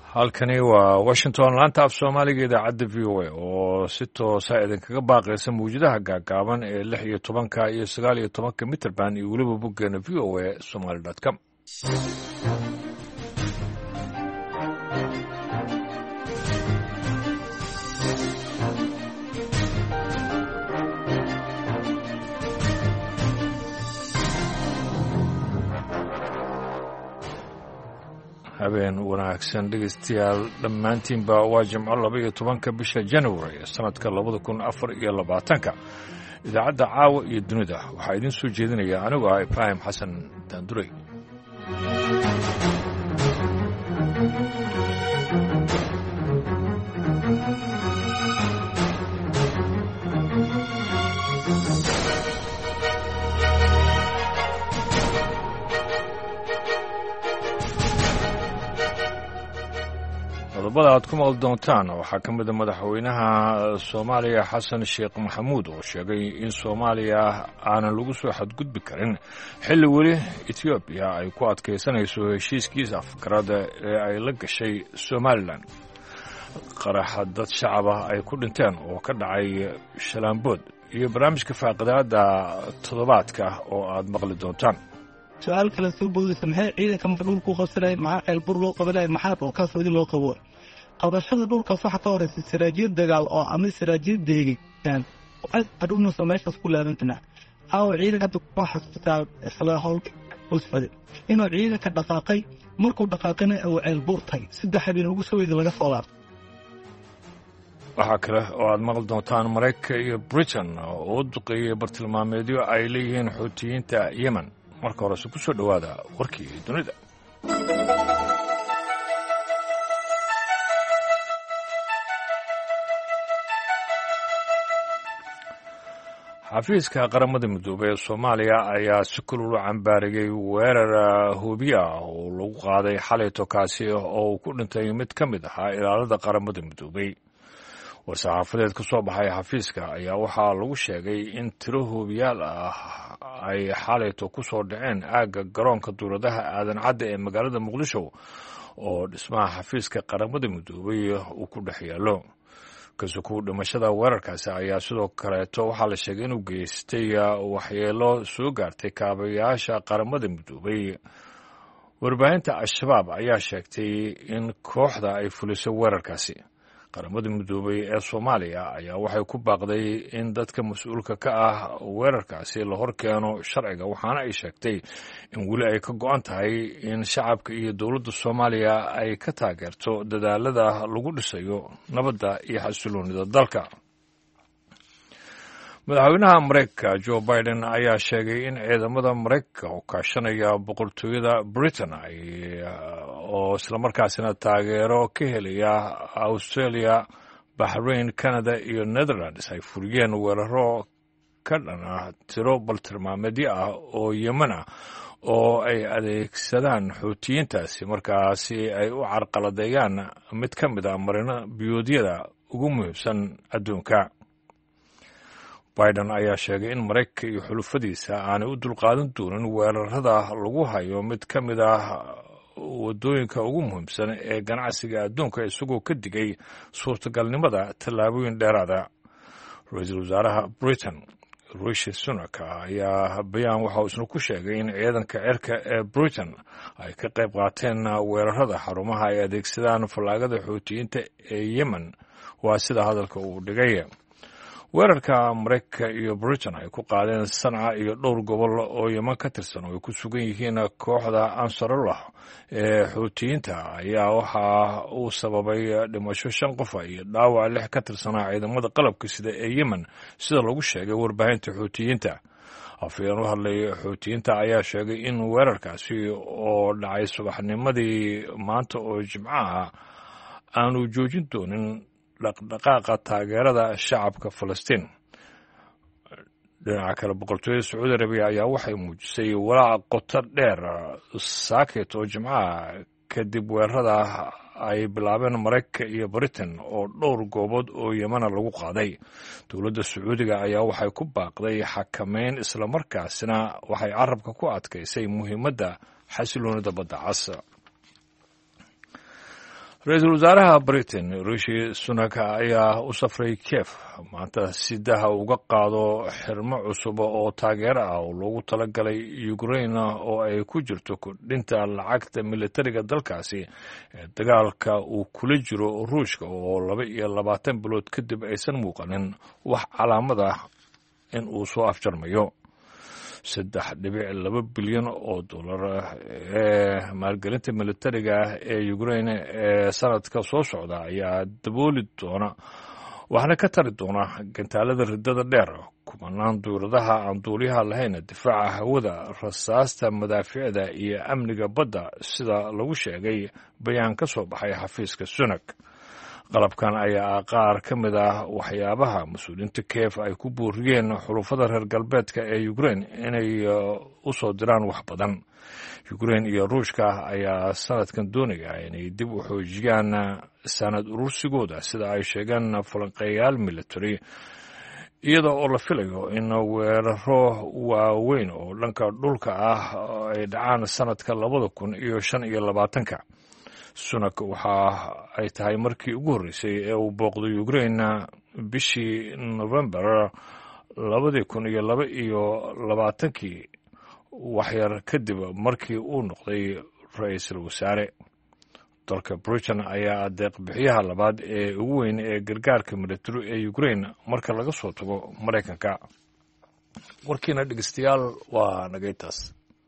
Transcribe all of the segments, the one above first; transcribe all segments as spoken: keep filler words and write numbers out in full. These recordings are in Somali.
halkani waa washington laanta af soomaaliga idaacadda v o a oo si toosa idinkaga baaqaysa mawjadaha gaagaaban ee lix iyo tobanka iyo sagaal iyo tobanka mitrband iyo weliba boggeena v o a somaly dot com habeen wanaagsan dhegeystayaal dhammaantiinba waa jimco laba iyo tobanka bisha january ee sanadka labada kun afar iyo labaatanka idaacadda caawa iyo dunida waxaa idiin soo jeedinaya anigoo ah ibraahim xasan daanduray qodobada aad ku maqli doontaan waxaa ka mida madaxweynaha soomaaliya xasan sheekh maxamuud oo sheegay in soomaaliya aanan lagu soo xadgudbi karin xilli weli etoobiya ay ku adkaysanayso heshiiskiisa afkarada ee ay la gashay somalilan qaraxa dad shacaba ay ku dhinteen oo ka dhacay shalaambood iyo barnaamijka faaqidaada toddobaadka oo aad maqli doontaan su-aal kale soo boodaysa maxay ciidanka marka dhulku qabsanaya maxaa ceelbur loo qabanaya maxaa dhulkaasodi loo qabo qabashada dhulkaas waxaa ka horeysa saraajiyad dagaal oo ama saraajiyad deegaan adhugnusa meeshaas ku laabantana aawo ciidanka hadda kuma xasuutaa isla howlka usfade inuu ciidanka dhaqaaqay markuu dhaqaaqana uu ceelbuur tagay saddex habeen ugu soo weyda laga soo laabtay waxaa kale oo aad maqli doontaan maraykanka iyo britain oo u duqeeyey bartilmaameedyo ay leeyihiin xuutiyiinta yemen marka horese ku soo dhowaada warkii dunida xafiiska qaramada midoobey ee soomaaliya ayaa si kulul u cambaarigay weerar hubiye ah oo lagu qaaday xalayto kaasi oo uu ku dhintay mid ka mid ahaa ilaalada qaramada midoobey war-saxaafadeed ka soo baxay xafiiska ayaa waxaa lagu sheegay in tiro hubiyaal ah ay xalayto ku soo dhaceen aagga garoonka duuradaha aadan cadda ee magaalada muqdisho oo dhismaha xafiiska qaramada midoobey uu ku dhex yaallo kasuku dhimashada weerarkaasi ayaa sidoo kaleeto waxaa la sheegay inuu geystay waxyeelo soo gaartay kaabayaasha qaramada midoobey warbaahinta al-shabaab ayaa sheegtay in kooxda ay fuliso weerarkaasi qaramada midoobey ee soomaaliya ayaa waxay ku baaqday in dadka mas-uulka ka ah weerarkaasi la hor keeno sharciga waxaana ay sheegtay in weli ay ka go-an tahay in shacabka iyo dowladda soomaaliya ay ka taageerto dadaalada lagu dhisayo nabadda iyo xasiloonida dalka madaxweynaha maraykanka joe biden ayaa sheegay in ciidamada maraykanka oo kaashanaya boqortooyada britain ay oo islamarkaasina taageero ka helaya australia bahrain canada iyo netherlands ay furiyeen weeraro ka dhana tiro baltilmaameedyo ah oo yemen ah oo ay adeegsadaan xuutiyiintaasi markaasi ay u carqaladeeyaan mid ka mid a marino biyoodyada ugu muhiimsan adduunka biden ayaa sheegay in maraykanka iyo xulufadiisa aanay u dulqaadan doonin weerarada lagu hayo mid ka mid ah waddooyinka ugu muhiimsan ee ganacsiga adduunka isagoo ka digay suurtagalnimada tallaabooyin dheeraada ra-iisul wasaaraha britain rishi sunak ayaa bayaan waxa uu isna ku sheegay in ciidanka cirka ee britain ay ka qayb qaateen weerarada xarumaha ay adeegsadaan fallaagada xuutiyiinta ee yemen waa sida hadalka uu dhigay weerarka maraykanka iyo britain ay ku qaadeen sanca iyo dhowr gobol oo yeman ka tirsan oo ay ku sugan yihiin kooxda ansarullah ee xuutiyiinta ayaa waxa uu sababay dhimasho shan qofa iyo dhaawac lix ka tirsanaa ciidamada qalabka sida ee yemen sida lagu sheegay warbaahinta xuutiyiinta afhayeen u hadlay xuutiyiinta ayaa sheegay in weerarkaasi oo dhacay subaxnimadii maanta oo jimco ah aanu joojin doonin dhaqdhaqaaqa taageerada shacabka falastiin dhinaca kale boqortooyada sacuudi arabiya ayaa waxay muujisay walaac qoto dheer saaket oo jimcaha kadib weerarada ay bilaabeen maraykanka iyo britain oo dhowr goobood oo yemana lagu qaaday dowladda sacuudiga ayaa waxay ku baaqday xakameyn islamarkaasina waxay carabka ku adkaysay muhiimadda xasiloonida badda cas ra-iisul wasaaraha britain rishi sunak ayaa u safray kiev maanta si daha uga qaado xirmo cusub oo taageero ah oo loogu talagalay ukraine oo ay ku jirto kordhinta lacagta militariga dalkaasi ee dagaalka uu kula jiro ruushka oo laba iyo labaatan bilood kadib aysan muuqanin wax calaamad ah in uu soo afjarmayo saddex dhibic laba bilyan oo dollar ee maalgelinta militariga ee ukraine ee sanadka soo socda ayaa dabooli doona waxaana ka tari doona gantaalada riddada dheer kumanaan duuradaha aan duuliyaha lahayn difaaca hawada rasaasta madaaficda iyo amniga badda sida lagu sheegay bayaan ka soo baxay xafiiska sunak qalabkan ayaa qaar ka mid ah waxyaabaha mas-uuliyiinta kiev ay ku booriyeen xulufada reer galbeedka ee ukraine inay u soo diraan wax badan ukraine iyo ruushka ayaa sanadkan doonaya inay dib u xoojiyaan sanad urursigooda sida ay sheegeen falanqeeyaal military iyada oo la filayo in weeraro waaweyn oo dhanka dhulka ah ay dhacaan sanadka labada kun iyo shan iyo labaatanka sunak waxa ay tahay markii ugu horreysay ee uu booqday ukraine bishii november labadii kun iyo laba iyo labaatankii waxyar kadib markii uu noqday ra-iisul wasaare dalka britain ayaa adeeq bixiyaha labaad ee ugu weyn ee gargaarka militari ee ukraine marka laga soo tago maraykanka warkiina dhegeystayaal waa nagaytaas.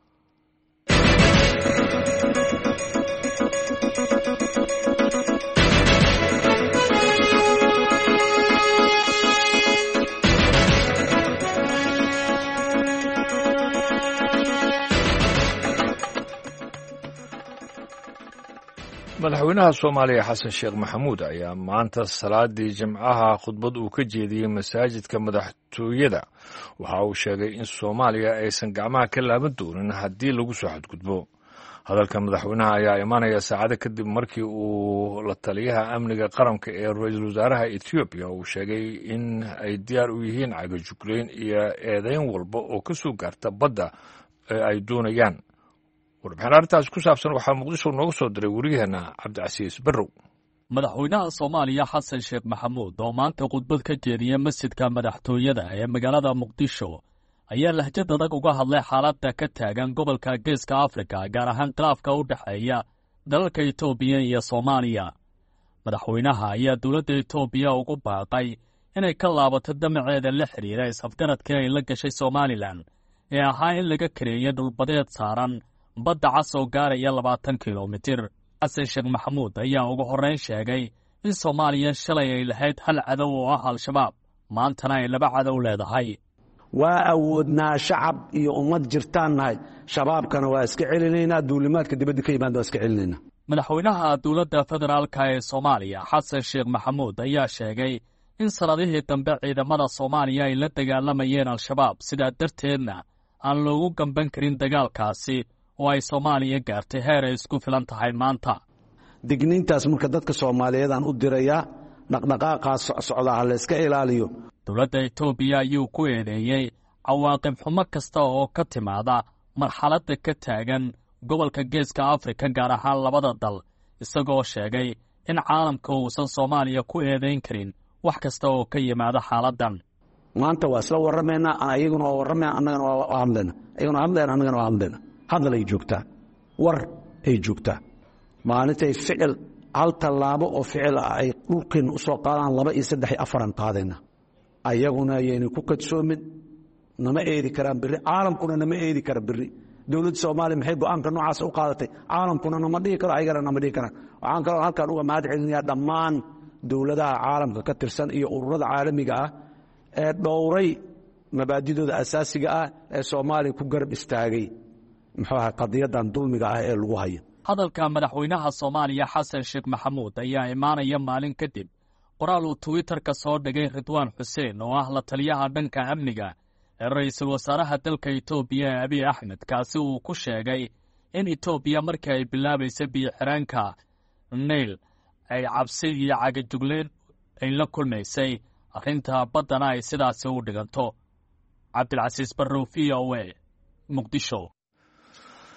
madaxweynaha soomaaliya xasan sheekh maxamuud ayaa maanta salaadii jimcaha khudbad uu ka jeediyey masaajidka madaxtooyada waxa uu sheegay in soomaaliya aysan gacmaha ka laaban doonin haddii lagu soo xadgudbo hadalka madaxweynaha ayaa imaanaya saacado kadib markii uu la taliyaha amniga qaranka ee ra-iisul wasaaraha etoobiya uu sheegay in ay diyaar u yihiin cagajugleyn iyo eedeyn walba oo ka soo gaarta badda ee ay doonayaan. warbixin arrintaas ku saabsan waxaa muqdisho nooga soo diray wariyaheena cabdicasiis barrow. madaxweynaha soomaaliya xasan sheekh maxamuud oo maanta khudbad ka jeediyey masjidka madaxtooyada ee magaalada muqdisho ayaa lahjad adag uga hadlay xaaladda ka taagan gobolka geeska afrika gaar ahaan khilaafka u dhexeeya dalalka etoobiya iyo soomaaliya. madaxweynaha ayaa dowladda etoobiya ugu baaqay inay ka laabato damaceeda la xidhiira is-afgaradkii ay la gashay somalilan ee ahaa in laga kareeyo dhulbadeed saaran badda cas oo gaaraya labaatan kilomitir. xasan sheekh maxamuud ayaa ugu horrayn sheegay in soomaaliya shalay ay lahayd hal cadow oo ah al-shabaab maantana ay laba cadow leedahay. waa awoodnaa shacab iyo ummad jirtaan nahay shabaabkana waa iska celinaynaa duulimaadka dibadda ka yimaada waa iska celinaynaa. madaxweynaha dowladda federaalka ee soomaaliya xasan sheekh maxamuud ayaa sheegay in sanadihii dambe ciidamada soomaaliya ay la dagaalamayeen al-shabaab sidaa darteedna aan loogu gamban karin dagaalkaasi oo ay soomaaliya gaartay heer ay isku filan tahay maanta. digniintaas marka dadka soomaaliyeed aan u dirayaa dhaqdhaqaaqaas socda ha la iska ilaaliyo. dowladda etoobiya ayuu ku eedeeyey cawaaqib xumo kasta oo ka timaada marxaladda ka taagan gobolka geeska afrika gaar ahaan labada dal isagoo sheegay in caalamka uusan soomaaliya ku eedayn karin wax kasta oo ka yimaada xaaladdan. maanta waa isla warramaynaa ayaguna waa warramayna annagana waa hadlayna ayaguna hadlayna annagana waa hadlayna hadal ay joogtaa war ay joogtaa maalintay ficil hal tallaabo oo ficil ah ay dhulkeenna u soo qaadaan laba iyo saddex iyo afaran qaadayna ayaguna ayayna ku kadsoomin nama eedi karaan berri caalamkuna nama eedi kara berri dowladda soomaaliya maxay go'aanka noocaas u qaadatay caalamkuna nama dhihi karo ayagana nama dhihi karaan. waxaan kaloo halkaan uga mahad celinayaa dhammaan dowladaha caalamka ka tirsan iyo ururada caalamiga ah ee dhowray mabaadidooda asaasiga ah ee soomaaliya ku garab istaagay muxuu ahaa qadiyadan dulmiga ah ee lagu hayo. hadalka madaxweynaha soomaaliya xasan sheekh maxamuud ayaa imaanaya maalin kadib qoraal uu twitterka soo dhigay ridwaan xuseen oo ah la taliyaha dhanka amniga ee ra-iisul wasaaraha dalka etoobiya ee abiy axmed kaasi uu ku sheegay in etoobiya markii ay bilaabaysa biyo-xiraanka nayl ay cabsi iyo cagajugleen ay la kulmaysay arrinta baddana ay sidaasi u dhiganto. cabdilcasiis barrow v o a muqdisho.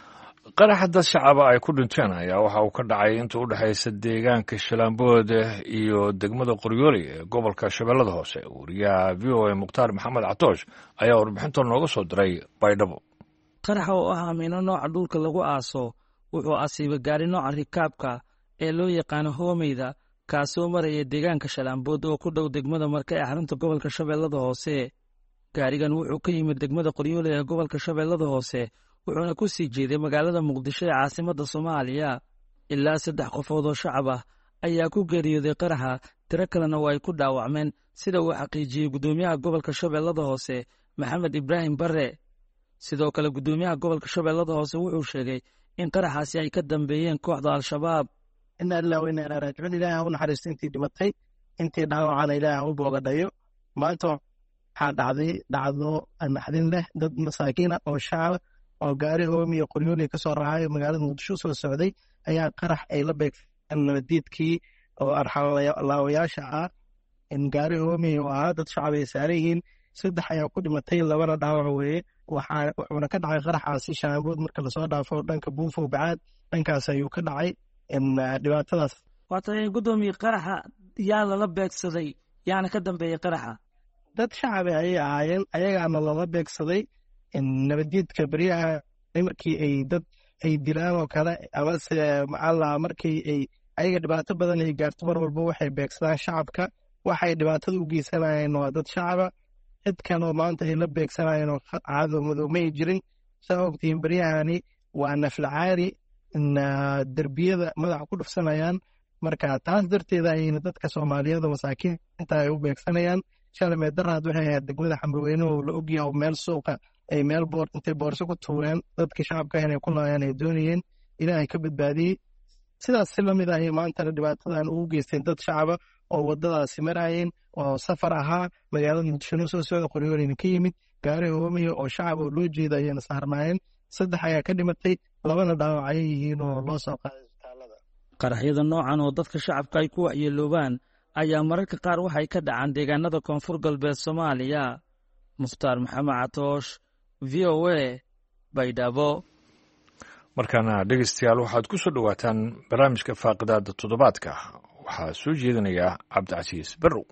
qaraxa dad shacaba ay ku dhinteen ayaa waxa uu ka dhacay inta u dhexaysa deegaanka shalambood iyo degmada qoryooli ee gobolka shabeellada hoose. wariyaha v o a mukhtaar maxamed catoosh ayaa warbixinta nooga soo diray baydhabo. qaraxa oo ah amiino nooca dhulka lagu aaso wuxuu asiibay gaari nooca rikaabka ee loo yaqaano hoomeyda kaasoo maraya deegaanka shalambood oo ku dhow degmada marka ee xarunta gobolka shabeellada hoose. gaarigan wuxuu ka yimid degmada qoryooli ee gobolka shabeellada hoose wuxuuna ku sii jeeday magaalada muqdisho ee caasimadda soomaaliya. ilaa saddex qofood oo shacab ah ayaa ku geeriyooday qaraxa, tiro kalena waa ay ku dhaawacmeen sida uu xaqiijiyey guddoomiyaha gobolka shabeellada hoose maxamed ibraahim barre. sidoo kale guddoomiyaha gobolka shabeellada hoose wuxuu sheegay in qaraxaasi ay ka dambeeyeen kooxda al-shabaab. ina ilaa wa inaa raajicuun, ilaaha u naxariista intii dhimatay, intii dhaawacana ilaaha u boogadhayo. maanta waxaa dhacday dhacdo naxdin leh. dad masaakiina oo shacab oo gaari hoomiya qoryooli ka soo raacay magaalada muqdisho soo socday ayaa qarax ay la beegteen nabadiidkii oo arxalaawayaasha ah. in gaari hoomiya oo ahaa dad shacab ay saaran yihiin, saddex ayaa ku dhimatay, labana dhaawac weeye. wuxuuna ka dhacay qaraxaasi shalambood marka lasoo dhaafo dhanka buufow bacaad, dhankaas ayuu ka dhacay dhibaatadaas. waa tahay guddoomiye, qaraxa yaa lala beegsaday, yaana ka dambeeyey qaraxa? dad shacab ayay ahaayeen, ayagaana lala beegsaday. nabadiidka beryaha markii ay dad ay dilaan oo kale amase macalla markii ay ayaga dhibaato badan ay gaarto mar walba waxay beegsadaan shacabka. waxay dhibaatada u geysanayeen waa dad shacaba. cid kanoo maanta ay la beegsanayeen oo caado madow may jirin. saa ogtiin beryahani waa naflacaari, derbiyada madaxa ku dhufsanayaan. marka taas darteeda ayayna dadka soomaaliyeed masaakiinta ay u beegsanayaan. shalay daraad waxay ahayd degmada xamrweyne oo la ogyahay meel suuqa ay meel boor intay boorso ku tuureen dadkii shacabka inay ku laayaan ay doonayeen, ilaahay ka badbaadiyey. sidaas si lamid ah ay maantana dhibaatadan ugu geysteen dad shacaba oo wadadaasi marayeen oo safar ahaa magaalada muqdisho soo socda qoryoolina ka yimid. gaari hoomiya oo shacab oo loo jeeda ayayna saarnaayeen. saddex ayaa ka dhimatay, labana dhaawac ayay yihiin oo loo soo qaaday isbitaalada. qaraxyada noocan oo dadka shacabka ay ku waxyeeloobaan ayaa mararka qaar waxay ka dhacaan deegaanada koonfur galbeed soomaaliya. mukhtaar maxamed catoosh, v o a, baydhabo. markaana dhegeystayaal waxaad ku soo dhowaataan barnaamijka faaqidaada toddobaadka. waxaa soo jeedinaya cabdicasiis barrow.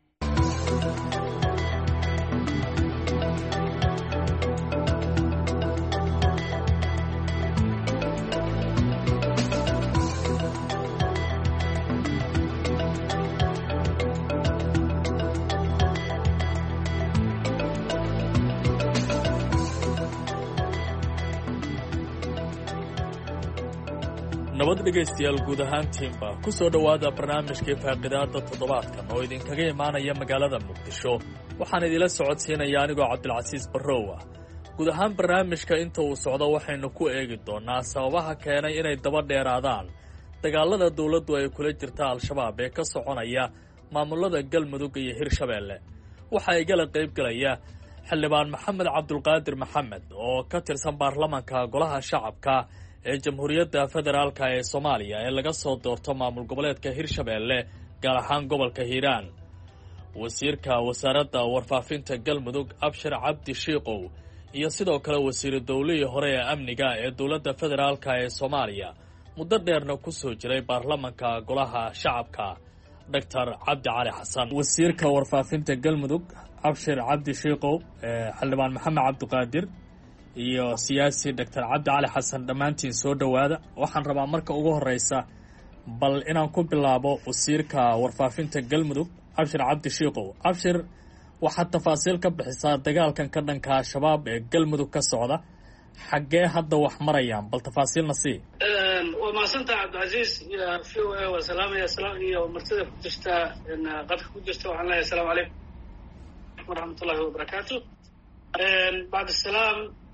nabad dhegaystayaal guud ahaantiinba ku soo dhowaada barnaamijkii faaqidaada toddobaadkan oo idinkaga imaanaya magaalada muqdisho. waxaan idila socodsiinaya anigoo cabdilcasiis barrow ah. guud ahaan barnaamijka inta uu socdo waxaynu ku eegi doonnaa sababaha keenay inay daba dheeraadaan dagaallada dawladdu ay kula jirta al-shabaab ee ka soconaya maamulada galmudug iyo hirshabeelle. waxaa igala qaybgelaya xildhibaan maxamed cabdulqaadir maxamed oo ka tirsan baarlamanka golaha shacabka ee jamhuuriyadda federaalka ee soomaaliya ee laga soo doorto maamul goboleedka hirshabeelle gaar ahaan gobolka hiiraan. wasiirka wasaaradda warfaafinta galmudug abshir cabdi shiikow iyo sidoo kale wasiiru dowlihii hore ee amniga ee dowladda federaalka ee soomaaliya muddo dheerna ku soo jiray baarlamanka golaha shacabka doctor cabdi cali xasan. wasiirka warfaafinta galmudug abshir cabdi shiikow, xildhibaan maxamed cabdiqaadir iyo siyaasi doctor cabdi cali xasan, dhammaantiin soo dhowaada. waxaan rabaa marka ugu horreysa bal inaan ku bilaabo wasiirka warfaafinta galmudug abshir cabdi shiikow. abshir, waxaad tafaasiil ka bixisaa dagaalkan ka dhanka al-shabaab ee galmudug ka socda, xaggee hadda wax marayaan? bal tafaasiilna sii. waa mahadsantaha cabdicasiis iyo v o a waa salaamaya iyo martida ku jirta qadka ku jirta waxaan leeyahay asalaamu calaykum waraxmat ullahi wabarakaatu. bacd asalaam,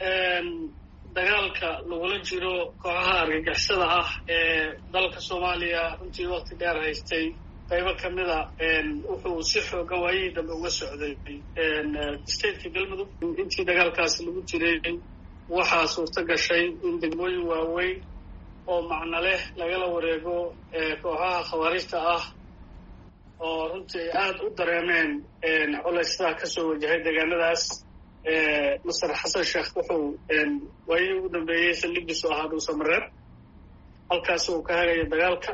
dagaalka lagula jiro kooxaha argagixisada ah ee dalka soomaaliya runtii wakti dheer haystay qaybo ka mida wuxuu si xoogan waayihii dambe uga socday stateka galmudug. intii dagaalkaasi lagu jiray waxaa suurto gashay in degmooyin waaweyn oo macno leh lagala wareego kooxaha khawaarijta ah oo runtii ay aada u dareemeen culaysadaa ka soo wajahay deegaanadaas. master xasan sheekh wuxuu waayihii ugu dambeeyey saldhigiisu ahaa dhuusamareeb halkaas uu ka hagayo dagaalka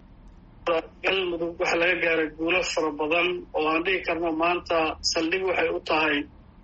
galmudug waxaa laga gaaray guulo fara badan oo aan dhihi karno maanta saldhig waxay u tahay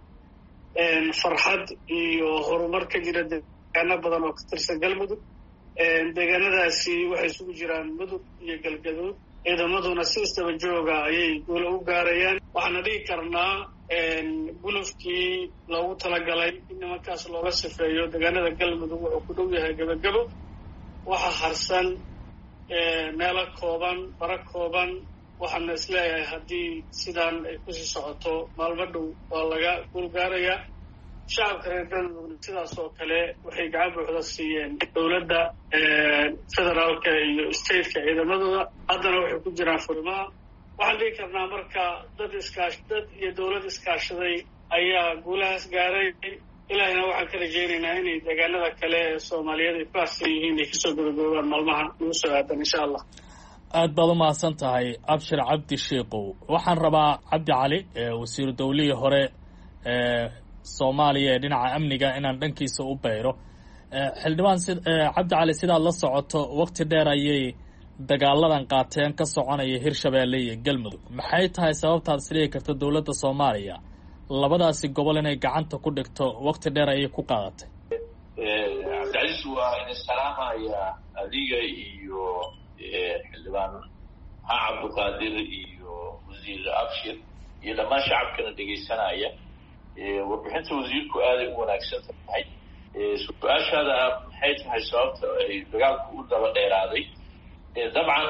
farxad iyo horumar ka jira deegaano badan oo ka tirsan galmudug deegaanadaasi waxay isugu jiraan mudug iyo galgaduud ciidamaduna si istaba jooga ayay guulo u gaarayaan waxaana dhihi karnaa gulufkii loogu talagalay in nimankaas looga sifeeyo deegaanada galmudug wuxuu ku dhow yahay gebagabo waxa harsan meelo kooban bara kooban waxaana isleeyahay haddii sidaan ay kusii socoto maalmo dhow waa laga guul gaarayaa shacabka reer galmudugna sidaas oo kale waxay gacan buuxda siiyeen dowladda federaalka iyo stateka ciidamadooda haddana waxay ku jiraan furimaha waxaan dhihi karnaa marka dad iskaash dad iyo dowlad iskaashaday ayaa guulahaas gaaray ilaahina waxaan ka rajaynaynaa inay deegaanada kale ee soomaaliyeed ay ku harsan yihiin ay kasoo gabagaboobaan maalmaha nagu soo aadan insha allah aad baad u mahadsan tahay abshir cabdi sheikow waxaan rabaa cabdi cali wasiiru dawlihii hore ee soomaaliya ee dhinaca amniga inaan dhankiisa u bayro xildhibaan si cabdi cali sidaad la socoto waqti dheer ayay dagaaladan qaateen ka soconaya hirshabeelle iyo galmudug maxay tahay sababtaad isdhigi karta dowladda soomaaliya labadaasi gobol inay gacanta ku dhigto waqti dheer ayay ku qaadatay cabdicasiis waa ina salaamaya adiga iyo xildhibaan maxaa cabdiqaadir iyo wasiir abshir iyo dhammaan shacabkana dhegaysanaya warbixinta wasiirku aaday u wanaagsan tahay su-aashaada maxay tahay sababta ay dagaalku u daba dheeraaday dabcan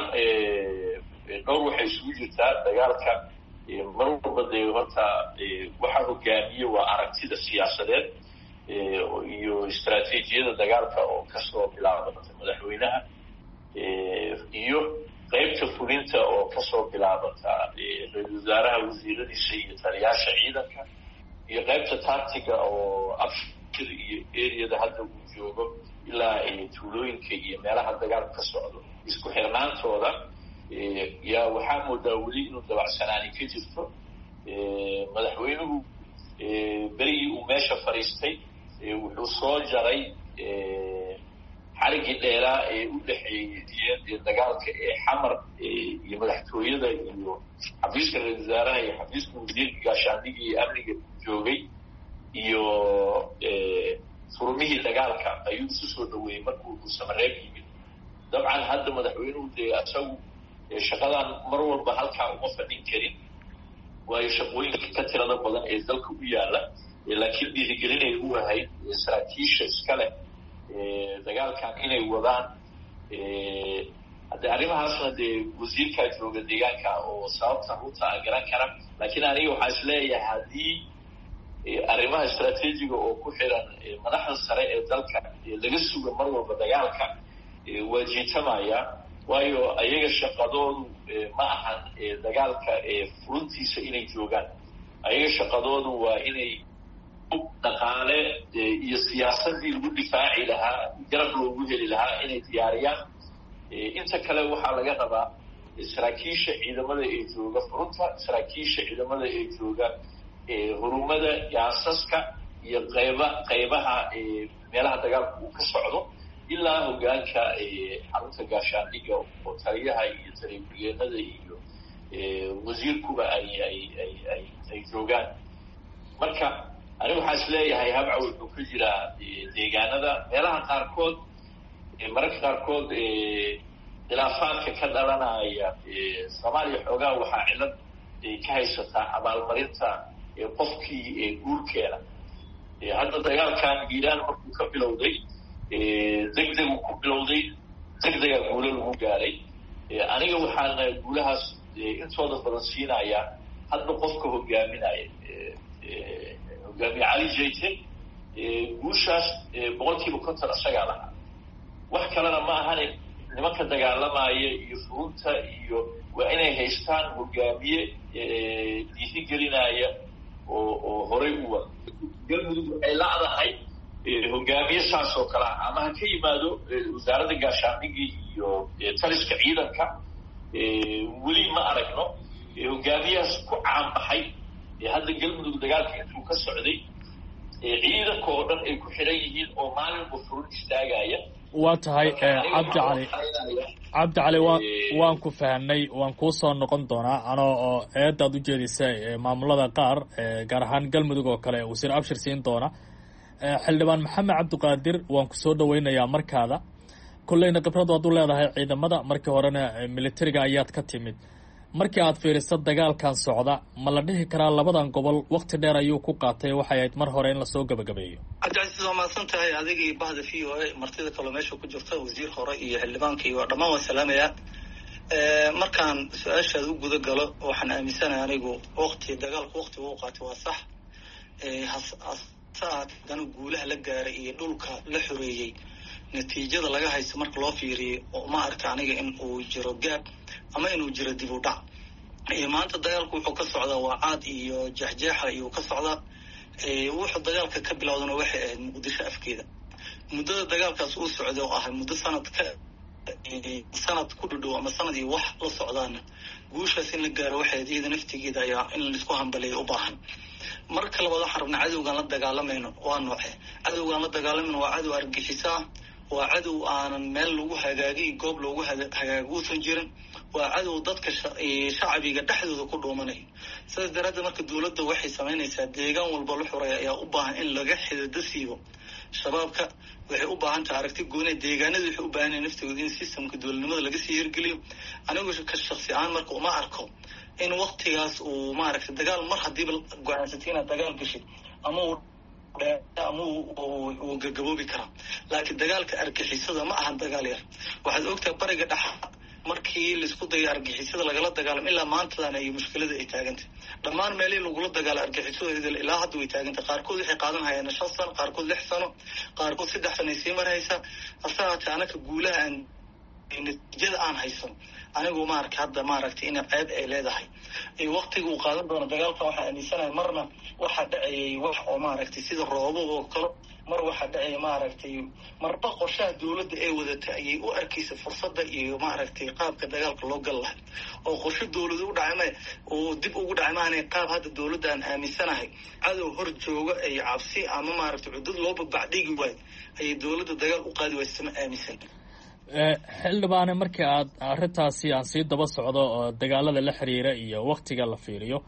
dhowr waxay isugu jirtaa dagaalka mar walba dee horta waxaa hogaamiye waa aragtida siyaasadeed iyo istaraatiijiyada dagaalka oo kasoo bilaabata madaxweynaha iyo qaybta fulinta oo kasoo bilaabata ra-iisul wasaaraha wasiiradiisa iyo taliyaasha ciidanka iyo qaybta taartiga oo abshir iyo eriyada hadda uu joogo ilaa tuulooyinka iyo meelaha dagaalka ka socdo isku xirnaantooda yaa waxaa moodaa weli inuu dabacsanaani ka jirto madaxweynuhu berigii uu meesha fadhiistay wuxuu soo jaray xarigii dheeraa ee u dhexeeyey dagaalka ee xamar iyo madaxtooyada iyo xafiiska ra-isul wasaaraha iyo xafiiska wasiirka gaashaandhiga iyo amniga joogay iyo furumihii dagaalka ayuu isu soo dhaweeyey markuu dhuusamareeb yimid dabcan hadda madaxweynuhu dee isagu shaqadan mar walba halkaa uma fadhin karin waayo shaqooyinka ka tirada badan ee dalka u yaala laakiin dhiirigelinay u ahayd saraakiisha iska leh dagaalkan inay wadaan haddee arrimahaasna dee wasiirkaa jooga deegaanka oo sababta runta aan garan kara laakiin aniga waxaa is leeyahay haddii arrimaha istaraatiijiga oo ku xiran madaxda sare ee dalka laga suga mar walba dagaalka waa jiitamaya waayo ayaga shaqadoodu ma ahan dagaalka furuntiisa inay joogaan ayaga shaqadoodu waa inay dhaqaale iyo siyaasadii lagu difaaci lahaa garab loogu heli lahaa inay diyaariyaan inta kale waxaa laga rabaa saraakiisha ciidamada ee jooga furunta saraakiisha ciidamada ee jooga hurumada yaasaska iyo qayba qaybaha meelaha dagaalka uu ka socdo ilaa hogaanka xarunta gaashaandhiga oo taliyaha iyo taliya-ku-xigeenada iyo wasiirkuba ay ay ay ay ay joogaan marka aniga waxaa is leeyahay habca wuxuu ka jiraa deegaanada meelaha qaarkood mararka qaarkood khilaafaadka ka dhalanaya soomaaliya xoogaa waxaa cilad ka haysataa abaalmarinta qofkii guulkeena hadda dagaalkan iiraan markuu ka bilowday degdegu ku bilowday degdega guulo lagu gaaray aniga waxaana guulahaas intooda badan siinaya hadda qofka hogaaminaya hogaamiye cali jayte guushaas boqol kiiba konton isagaa lahaa wax kalena ma ahane nimanka dagaalamaya iyo furunta iyo waa inay haystaan hogaamiye dhiirigelinaya oo oo horay u wada galmudug waxay la'dahay hogaamiye saas oo kale ah ama ha ka yimaado wasaaradda gaashaandhigii iyo taliska ciidanka weli ma aragno hogaamiyahaas ku caanbaxay hadda galmudug dagaalka intuu ka socday ciidanka oo dhan ay ku xiran yihiin oo maalinba furun istaagaya. waa tahay cabdi cali cabdi cali waan waan ku fahanay waan kuu soo noqon doonaa anoo oo eedaad u jeedisa maamulada qaar gaar ahaan galmudug oo kale wasiir abshir siin doona. xildhibaan maxamed cabdiqaadir waan ku soo dhaweynayaa markaada kolleyna khibrad waad u leedahay ciidamada markii horena militariga ayaad ka timid markii aad fiiriso dagaalkan socda ma la dhihi karaa labadan gobol waqti dheer ayuu ku qaatay waxay ahayd mar hore in lasoo gabagabeeyo. cabdicasiis waa mahadsan tahay adigii bahda v o a martida kaloo meesha ku jirta wasiir hore iyo xildhibaankii waa dhammaan waan salaamayaa. markaan su-aashaad u guda galo waxaan aaminsanahay anigu waqti dagaalku waqtiga u qaatay waa sax hasaadana guulaha la gaaray iyo dhulka la xoreeyey natiijada laga haysto marka loo fiiriyo ma arka aniga in uu jiro gaab ama inuu jiro dib u dhac. maanta dagaalku wuxuu ka socdaa waa caad iyo jeexjeexa iyuu ka socdaa. wuxuu dagaalka ka bilowdana waxay ahayd muqdisho afkeeda. muddada dagaalkaas uu socday oo ahay muddo sanad ka sanad ku dhudhow ama sanad iyo wax la socdaana guushaas in la gaaro waxay iyada naftigeeda ayaa in laisku hambaleeyo u baahan. marka labaad waxaan rabnaa cadowgaan la dagaalamayno waa nooce cadowgaan la dagaalamayno waa cadow argagixisaa waa cadow aanan meel lagu hagaagay goob loogu hagaago uusan jirin waa cadow dadka shacbiga dhexdooda ku dhuumanayo. sidaas daraaddeed marka dowladda waxay samaynaysaa deegaan walba la xureeya ayaa u baahan in laga xidado siibo shabaabka. waxay u baahan tahay aragti gooni deegaanada waxay u baahan yahay naftooda in systemka dowladnimada laga sii hirgeliyo. anigu ka shaksi ahaan marka uma arko in waktigaas uu maaragtay dagaal mar hadiiba go-aansatay inaad dagaal gashid ama uu ama uu gagaboobi karaa. laakiin dagaalka argixisada ma ahan dagaal yar. waxaad ogtahay bariga dhexa markii laisku dayo argixisada lagala dagaalamo ilaa maantadan ay mushkilada ay taagantay. dhammaan meelihii lagula dagaalo argixisada ilaa hadda way taagantay. qaarkood waxay qaadan hayaan shan sano qaarkood lix sano qaarkood saddex sano ay sii marhaysaa. hase haatee anaka guulaha aan natiijada aan haysan anigu maarka hadda maaragtay ina ceeb ay leedahay waktiga uu qaadan doono dagaalka waxaa aaminsanahay marna waxaa dhacayay wax oo maaragtay sida roobo oo kale mar waxaa dhacaya maaragtay marba qorshaha dowladda ay wadatay ayay u arkaysa fursadda iyo maaragtay qaabka dagaalka loo gal lahay oo qorsho dowlada u dhacay oo dib ugu dhacay maanay qaab hadda dowladda aan aaminsanahay cadow hor jooga ay cabsi ama maaragtay cudud loo babacdhigi waayo ayay dowladda dagaal u qaadi waysa ma aaminsan. xildhibaane markii aad arrintaasi aan sii daba socdo oo dagaalada la xiriira iyo waktiga la fiiriyo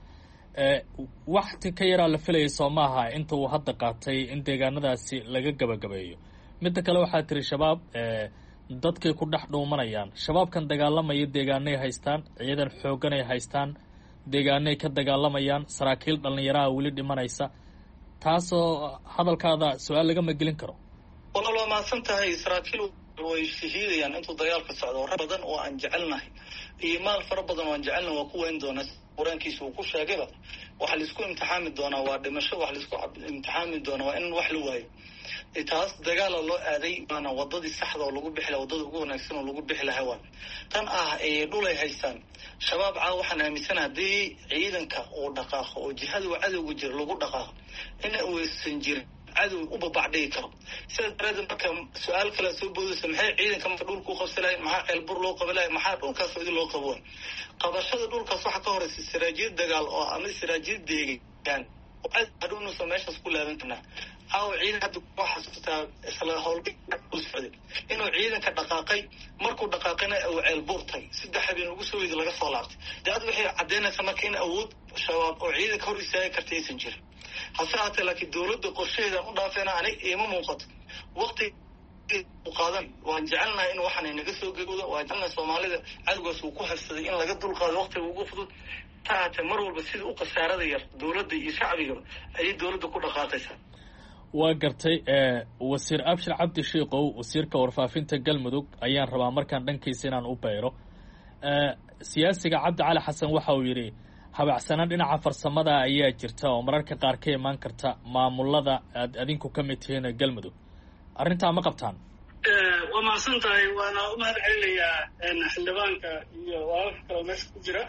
wakti ka yaraa la filayay soo maaha inta uu hadda qaatay in deegaanadaasi laga gabagabeeyo. midda kale waxaa tiri shabaab dadkay ku dhex dhuumanayaan. shabaabkan dagaalamaya deegaanay haystaan ciidan xoogganay haystaan deegaanay ka dagaalamayaan saraakiil dhallinyaraha weli dhimanaysa taasoo hadalkaada su-aal lagama gelin karo. walaal waa mahadsan tahay. saraakiil way shahiidayaan intuu dagaalka socdo war badan oo aan jecelnahay iyo maal fara badan oo aan jecelnahay waa ku weyn doonaa quraankiisa uu ku sheegayba waxa la isku imtixaami doonaa waa dhimasho waxa la isku imtixaami doonaa waa in wax la waayo. taas dagaal loo aaday maana wadadii saxda oo lagu bixi lahaa wadada ugu wanaagsan oo lagu bixi lahaa waa tan ah ee dhulay haystaan shabaab caa waxaan aaminsanahay haddii ciidanka uu dhaqaaqo oo jihada uu cadowga jiro lagu dhaqaaqo in uusan jirin cadow u babacdhigi karo. sidaas daraadeed marka su-aal kale soo boodaysa maxay ciidanka marka dhulka u qabsalahay maxaa ceelbur loo qabalay maxaa dhulkaas idin loo qabo qabashada dhulkaas waxaa ka horeysa siraajiyad dagaal oo ama siraajiyad deegaan oo hadhownuusan meeshaas ku laaban karnaa caawa ciidan hadda ku xasuustaa isla howlga u socday inuu ciidanka dhaqaaqay markuu dhaqaaqayna uu ceelbuur tagay saddex habeen ugu soo weyda laga soo laabtay dee ad waxay caddeynaysaa marka in awood shabaab oo ciidanka hor istaagi karta aysan jirin. hase haatee laakiin dowladda qorshaheedaan u dhaafeena anig iima muuqato wakti u qaadan waan jecelnahay in waxaan naga soo gegooda waan jecelnahay soomaalida cadowgaas uu ku habsaday in laga dulqaado waktiga ugu fudud. hase haatee mar walba sida u khasaarada yar dowladda iyo shacbiga ayay dowladda ku dhaqaaqaysaa. waa gartay wasiir abshir cabdi shiikow wasiirka warfaafinta galmudug ayaan rabaa markaan dhankiisa inaan u beyro. siyaasiga cabdi cali xasan waxa uu yidhi habacsanaan dhinaca farsamada ayaa jirta oo mararka qaar ka imaan karta maamulada aad adinku ka mid tihiin galmudug arrintaa ma qabtaan? waa mahadsan tahay waana u mahad celinayaa xildhibaanka iyo walaalka kaloo meesha ku jira.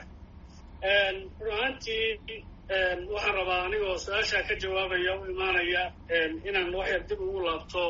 run ahaantii waxaan rabaa anigoo su-aashaa ka jawaabaya u imaanaya inaan wax yar dib ugu laabto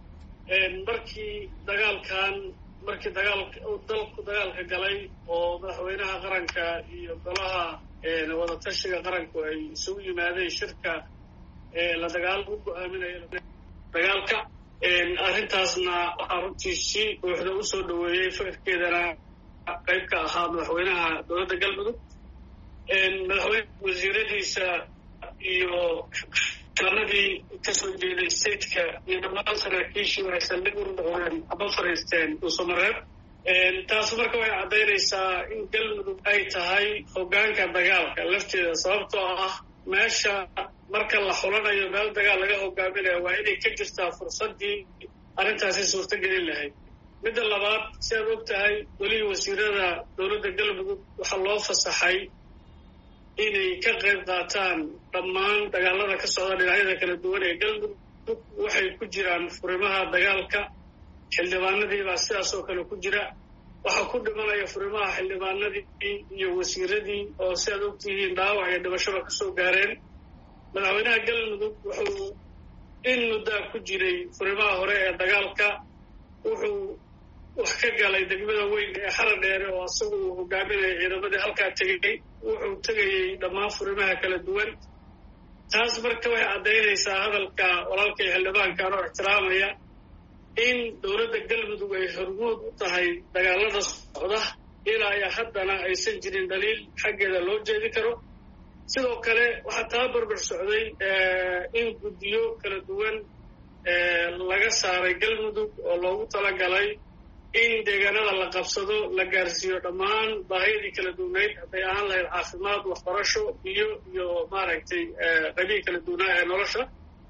markii dagaalkan markii dagaalka dalku dagaalka galay oo madaxweynaha qaranka iyo golaha wadatashiga qaranku ay isugu yimaadeen shirka la dagaal lagu go-aaminayo dagaalka arrintaasna waxaa runtii si buuxda u soo dhaweeyey fikirkeedana qayb ka ahaa madaxweynaha dowladda galmudug madaxweyne wasiiradiisa iyo planadii kasoo jeeday stateka iyo dhammaan saraakiishii waxay saldhig u noqdeen aba fariisteen dhuusamareeb taas marka waxay caddaynaysaa in galmudug ay tahay hoggaanka dagaalka lafteeda sababtoo ah meesha marka la xulanayo meel dagaal laga hogaaminayo waa inay ka jirtaa fursaddii arrintaasi suurto gelin lahayd midda labaad si aad og tahay welihii wasiirada dowladda galmudug waxaa loo fasaxay inay ka qayb qaataan dhammaan dagaalada ka socda dhinacyada kala duwan ee galmudug waxay ku jiraan furimaha dagaalka xildhibaanadiibaa sidaas oo kale ku jira waxaa ku dhimanaya furimaha xildhibaanadii iyo wasiiradii oo si aad ogtihiin dhaawac iyo dhimashaba kasoo gaareen madaxweynaha galmudug wuxuu in muddaa ku jiray furimaha hore ee dagaalka wuxuu wax ka galay degmada weyn ee xara dheere oo isagu uu hogaaminaya ciidamadii halkaa tegay wuxuu tegayey dhammaan furimaha kala duwan taas marka waxay caddaynaysaa hadalka walaalkay xildhibaankan oo ixtiraamaya in dowladda galmudug ay hormuud u tahay dagaalada socda ilaa iyo haddana aysan jirin dhaliil xaggeeda loo jeedi karo sidoo kale waxaa taa barbar socday in guddiyo kala duwan laga saaray galmudug oo loogu talagalay in deegaanada la qabsado la gaarsiiyo dhammaan baahiyadii kala duwanayd hadday ahaan lahayd caafimaad waxbarasho biyo iyo maaragtay qaybihii kala duwanaa ee nolosha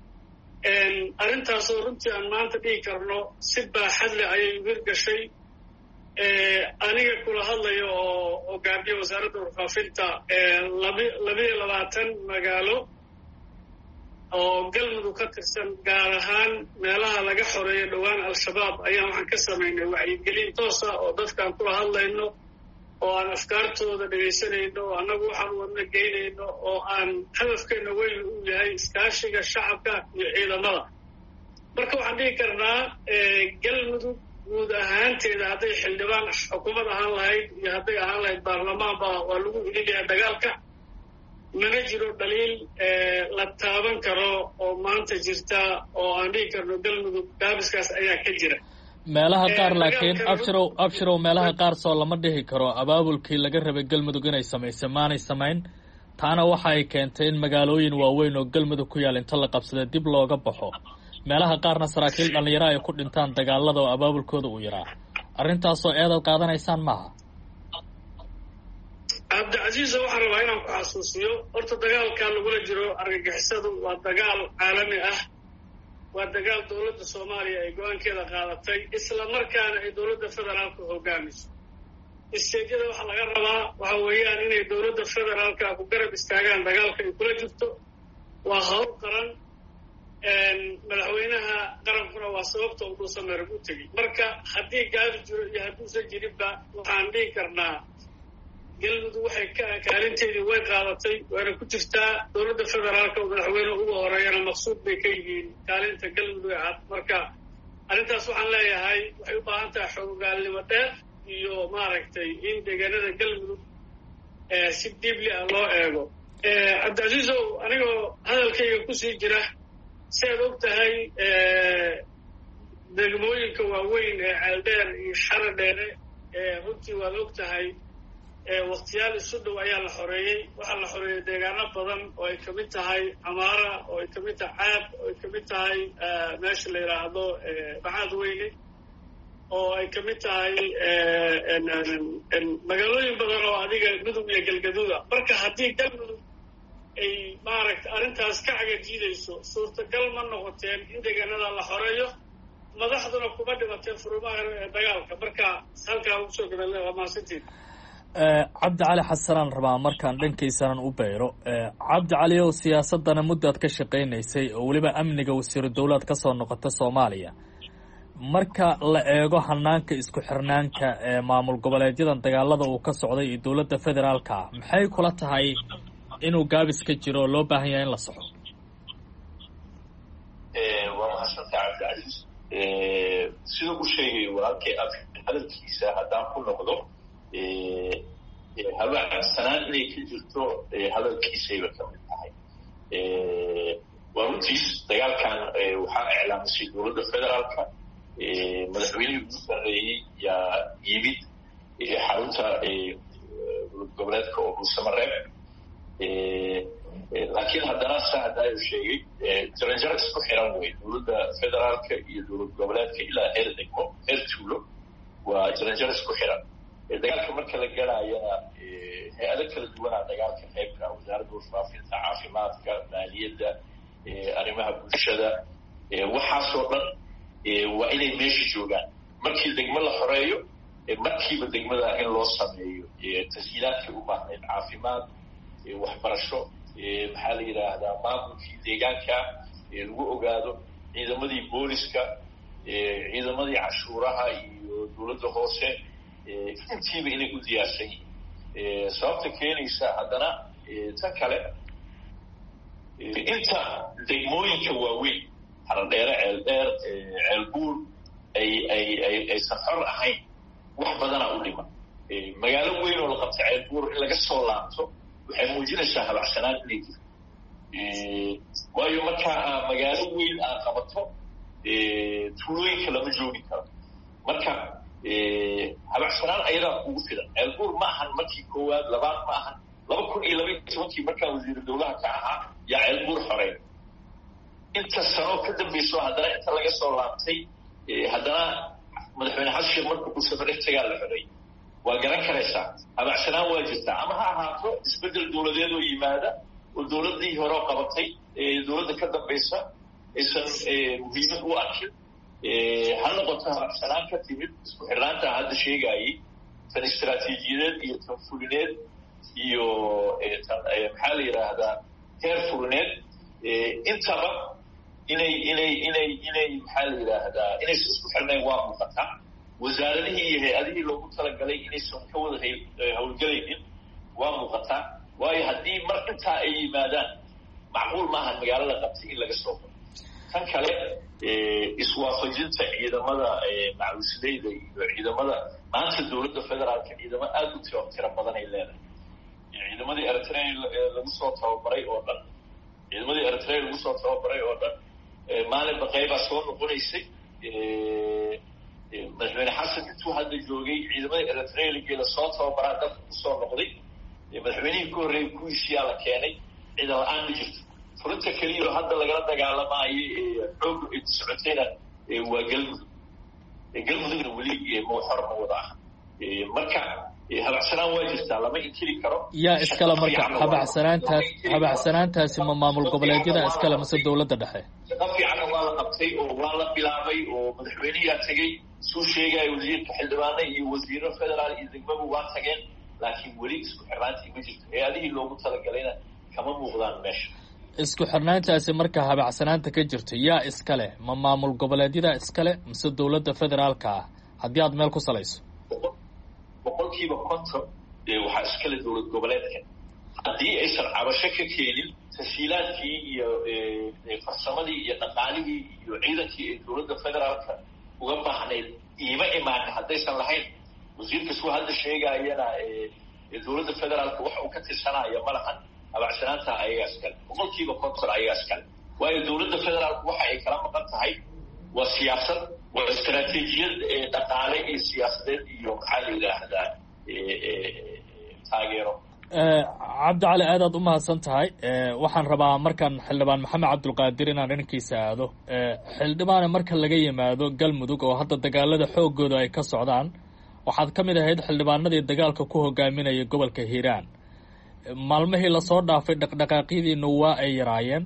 arrintaasoo runtii aan maanta dhigi karno si baaxad leh ayay u hirgashay aniga kula hadlayo oo hogaamiye wasaaradda warfaafinta labiyo labaatan magaalo oo galmudug ka tirsan gaar ahaan meelaha laga xoreeyo dhowaan al-shabaab ayaan waxaan ka samaynay wacyigelin toosa oo dadkaan kula hadlayno oo aan afkaartooda dhegaysanayno oo annagu waxaan wadna geynayno oo aan hadafkeena weyn u yahay iskaashiga shacabka iyo ciidamada marka waxaan dhigi karnaa galmudug guud ahaanteeda hadday xildhibaan xukuumad ahaan lahayd iyo hadday ahaan lahayd baarlamaanba waa lagu ilinayaa dagaalka mana jiro dhaliil la taaban karo oo maanta jirta oo aan dhigi karno galmudug gaabiskaas ayaa ka jira meelaha qaar laakiin abshirow abshirow meelaha qaar soo lama dhihi karo abaabulkii laga rabay galmudug inay samaysay maanay samayn taana waxa ay keentay in magaalooyin waaweyn oo galmudug ku yaal inta la qabsada dib looga baxo meelaha qaarna saraakiil dhallinyaro ay ku dhintaan dagaalada oo abaabulkooda uu yaraa arrintaasoo eedaad qaadanaysaan maaha cabdicasiisa waxaan rabaa inaan ku xasuusiyo horta dagaalkaa lagula jiro argagixisadu waa dagaal caalami ah waa dagaal dowladda soomaaliya ay go-aankeeda qaadatay isla markaana ay dowladda federaalka hogaamiso isteedyada waxaa laga rabaa waxa weeyaan inay dowladda federaalka ku garab istaagaan dagaalka ay kula jirto waa hawl qaran madaxweynaha qarankuna waa sababta uu dhuusameer u tegey marka haddii gaabi jiro iyo hadduusan jirinba waxaan dhigi karnaa galmudug waxay kaalinteedii way qaadatay waana ku jirtaa dowladda federaalka oo madaxweyne ugu horeeyana maqsuud bay ka yihiin kaalinta galmudug cad marka arrintaas waxaan leeyahay waxay u baahan tahay xoogaalnimo dheer iyo maaragtay in deegaanada galmudug si diibli ah loo eego cabdicasiisow anigoo hadalkayga kusii jira si aad og tahay degmooyinka waaweyn ee ceeldheer iyo xara dheere runtii waad og tahay waktiyaal isu dhow ayaa la xoreeyey waxaa la xoreeyey deegaano badan oo ay kamid tahay camaara oo ay kamid tahay caab oo ay kamid tahay meesha la yidhaahdo baxaad weyne oo ay kamid tahay magaalooyin badan oo adiga mudug iyo galgaduuda marka haddii galmudug ay maaragtay arrintaas ka cagajiidayso suurtagal ma noqoteen in deegaanada la xoreeyo madaxduna kuma dhimateen furumaha ee dagaalka marka halkaa ugu soo gabale waa mahadsantiin cabdi cali xasanaan rabaa markaan dhankaysanan u beyro cabdi cali ow siyaasadana muddaad ka shaqaynaysay oo weliba amniga wasiiru dowlaad ka soo noqota soomaaliya marka la eego hanaanka isku xirnaanka ee maamul goboleedyadan dagaalada uu ka socday iyo dowladda federaalka ah maxay kula tahay inuu gaabis ka jiro oo loo baahan yahay in la soxo waa mahadsantaha cabdicasiis sida u sheegay walaalkay hadalkiisa haddaan ku noqdo habaacsanaan inay ka jirto hadalkiisayba ka mid tahay waa runtiis dagaalkan waxaa iclaamisay dowladda federaalka madaxweynihii ugu sarreeyey yaa yimid xarunta dowlad goboleedka oo dhuusamareeb laakiin haddana saa hadaayo sheegay jaranjaro isku xiran wey dowladda federaalka iyo dowlad goboleedka ilaa heer degmo heer tuulo waa jaranjaro isku xiran dagaalka marka la galaayana hay-ado kala duwanaa dagaalka qaybka wasaaradda warfaafinta caafimaadka maaliyadda arrimaha bulshada waxaasoo dhan waa inay meesha joogaan markii degmo la xoreeyo markiiba degmada in loo sameeyo tashiilaadkii u baahnayd caafimaad waxbarasho maxaa la yidhaahdaa maamulkii deegaanka lagu ogaado ciidamadii booliska ciidamadii cashuuraha iyo dowladda hoose intiiba inay u diyaarsan yihiin sababta keenaysa haddana ta kale inta degmooyinka waaweyn haradheere ceeldheer ceelbuur ay ay ay aysan xor ahayn wax badanaa u dhiman magaalo weyn oo la qabtay ceelbuur in laga soo laabto waxay muujinaysaa habacsanaan inay jirto waayo markaa magaalo weyn aad qabato tuulooyinka lama joogi karo marka habacsanaan ayadaa kugu filan ceelbuur ma ahan markii koowaad labaad ma ahan laba kun iyo laba iyo tobankii markaa wasiiru dowlaha ka ahaa yaa ceelbuur xoreyn inta sanoo ka dambayso haddana inta laga soo laabtay haddana madaxweyne xasan sheekh markuu uu safar iftigaa la xoreeyey waa garan karaysaa habacsanaan waa jirtaa ama ha ahaato isbeddel dowladeed oo yimaada oo dowladdii hore oo qabatay dowladda ka dambaysa aysan muhiimad u arkin ha noqoto habacsanaan ka timid isku xirnaanta hadda sheegaayey tan istaraatiijiyadeed iyo tan fulineed iyo tan maxaa la yidhaahdaa heer fulineed intaba inay inay inay inay maxaa la yidhaahdaa inaysan isku xirnayn waa muuqataa wasaaradihii iyo hay-adihii loogu talagalay inaysan ka wada hawlgelaynin waa muuqataa waayo haddii mar intaa ay yimaadaan macquul maahan magaalo la qabtay in laga soo baro tan kale iswaafajinta ciidamada macawisleyda iyo ciidamada maanta dowladda federaalka ciidamo aada u tiro tiro badan ay leedahay ciidamadii eritrea lagu soo tababaray oo dhan ciidamadii eritrea lagu soo tababaray oo dhan maalinba qaybaa soo noqonaysay madaxweyne xasan intuu hadda joogay ciidamadii eritrea lageeda soo tababaraa dalka kusoo noqday madaxweynihii ka horreeyay kuwiisiyaa la keenay ciidan la-aan ma jirto furinta keliya oo hadda lagala dagaalamaayo xoog socotayna waa galmudug galmudugna weli xor ma wada ah marka habacsanaan waa jirtaa lama inkiri karo yaa iskale marka habacsanaantaas habacsanaantaasi ma maamul goboleedyada iskale mise dowladda dhexe shaqo fiicanna waa la qabtay oo waa la bilaabay oo madaxweyneyaa tegey suu sheegaya wasiirka xildhibaane iyo wasiiro federaal iyo degmadu waa tageen laakiin weli isku xirnaantii ma jirto hay-adihii loogu talagalayna kama muuqdaan meesha isku xirnaantaasi marka habacsanaanta ka jirto yaa iskale ma maamul goboleedyada iskale mise dowladda federaalka ah haddii aad meel ku salayso boqolkiiba konton waxaa iskale dowlad goboleedka haddii aysan cabasho ka keenin tashiilaadkii iyo farsamadii iyo dhaqaalihii iyo ciidankii ee dowladda federaalka uga baahnayd iima imaanin haddaysan lahayn wasiirka suu hadda sheegaayana dowladda federaalka wax uu ka tirsanaayo ma lahan habacsanaanta ayagaa iskale boqolkiiba konton ayagaa iskale waayo dowladda federaalka waxa ay kala maqan tahay waa siyaasad waa istaraatiijiyad dhaqaale iyo siyaasadeed iyo maxaa la yidhaahdaa taageero cabdicali aad aad u mahadsan tahay waxaan rabaa markaan xildhibaan maxamed cabdulqaadir inaan dhankiisa aado xildhibaane marka laga yimaado galmudug oo hadda dagaalada xoogooda ay ka socdaan waxaad ka mid ahayd xildhibaanadii dagaalka ku hogaaminaya gobolka hiiraan maalmihii lasoo dhaafay dhaqdhaqaaqyadiina waa ay yaraayeen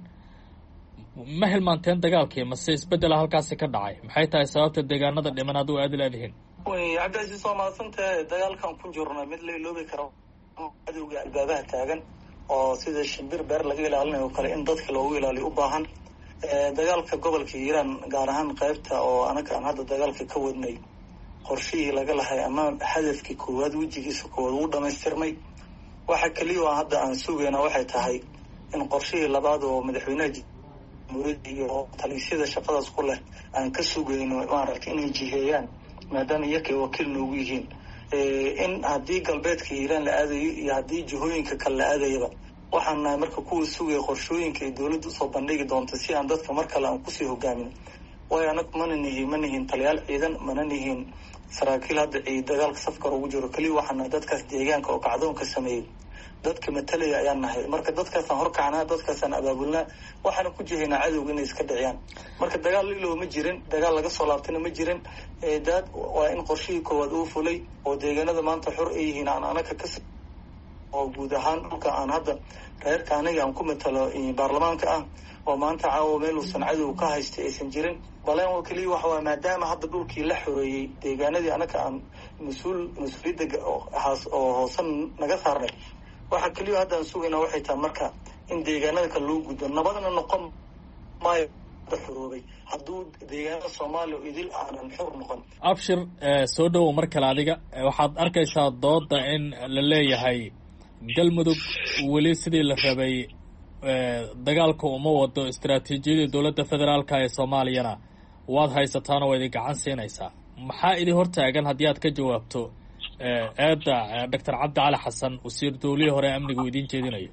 ma hilmaanteen dagaalkii mase isbeddela halkaasi ka dhacay maxay tahay sababta deegaanada dhiman aad u aadi leedihiin cabdicasiis waa mahadsantahay dagaalkan ku jirna mid la iloobi karo cadowga albaabaha taagan oo sida shimbir beer laga ilaalinayo kale in dadka loogu ilaaliyo u baahan dagaalka gobolka hiiraan gaar ahaan qaybta oo anaga aan hadda dagaalka ka wadnay qorshihii laga lahay ama hadafkii koowaad wejigiisa koowaad uu dhamaystirmay waxa keliya oo hadda aan sugayna waxay tahay in qorshihii labaad oo madaxweynaha jamhuuriyadda iyo taliisyada shaqadaas ku leh aan ka sugayno maaragtay inay jiheeyaan maadaama iyakay wakiil noogu yihiin in haddii galbeedka hiiraan la aadayo iyo haddii jihooyinka kale la aadayaba waxaan nahay marka kuwa sugaya qorshooyinka ay dowladda usoo bandhigi doonto si aan dadka mar kale aan kusii hogaamin waayo anag mana nihiin ma nihiin taliyaal ciidan mana nihiin saraakiil hadda ay dagaalka safkar ugu jiro keliya waxaan nahay dadkaas deegaanka oo kacdoonka sameeyey dadka matalaya ayaan nahay marka dadkaasaan horkacnaa dadkaasaan abaabulnaa waxaana ku jihaynaa cadowga inay iska dhiciyaan marka dagaal lilow ma jirin dagaal laga soo laabtayna ma jirin daad waa in qorshihii koowaad uu fulay oo deegaanada maanta xor ay yihiin aan anaka ka oo guud ahaan dhulka aan hadda reerka aniga aan ku matalo baarlamaanka ah oo maanta caawa meel uusan cadow ka haystay aysan jirin baleen oo keliya waxa waa maadaama hadda dhulkii la xoreeyey deegaanadii anaka aan mas-uul mas-uuliyadda oo hoosan naga saarnay waxa keliya hadda aan sugayna waxay tahay marka in deegaanada kale loo gudbo nabadna noqon maayo xuroobay hadduu deegaanada soomaaliya oo idil aanan xor noqon abshir soo dhowow mar kale adiga waxaad arkaysaa dooda in la leeyahay galmudug weli sidii la rabay dagaalka uma wado istaraatiijiyadii dowladda federaalka ee soomaaliyana waad haysataana waa idin gacan siinaysaa maxaa idin hortaagan haddii aad ka jawaabto eedda doctor cabdi cali xasan wasiir dowlihii hore amnigu idiin jeedinayo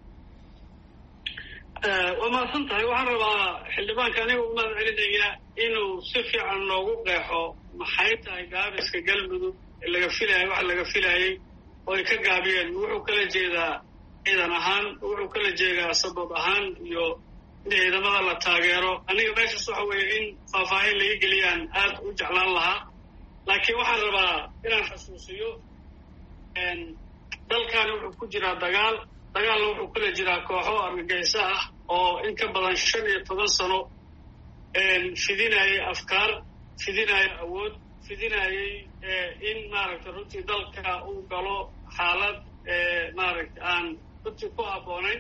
waa mahadsan tahay waxaan rabaa xildhibaanka aniga u mahad celinaya inuu si fiican noogu qeexo maxay tahay gaabiska galmudug laga filaayay wax laga filaayay oo ay ka gaabiyeen wuxuu kala jeedaa ciidan ahaan wuxuu kala jeedaa sabab ahaan iyo in ciidamada la taageero aniga meeshaas waxa weeye in faahfaahin laga geliyaan aad u jeclaan lahaa laakiin waxaan rabaa inaan xasuusiyo dalkaani wuxuu ku jiraa dagaal dagaalna wuxuu kula jiraa kooxo argagixiso ah oo in ka badan shan iyo toban sano fidinayay afkaar fidinaya awood fidinayay in maaragtay runtii dalka uu galo xaalad maaragtay aan runtii ku habboonayn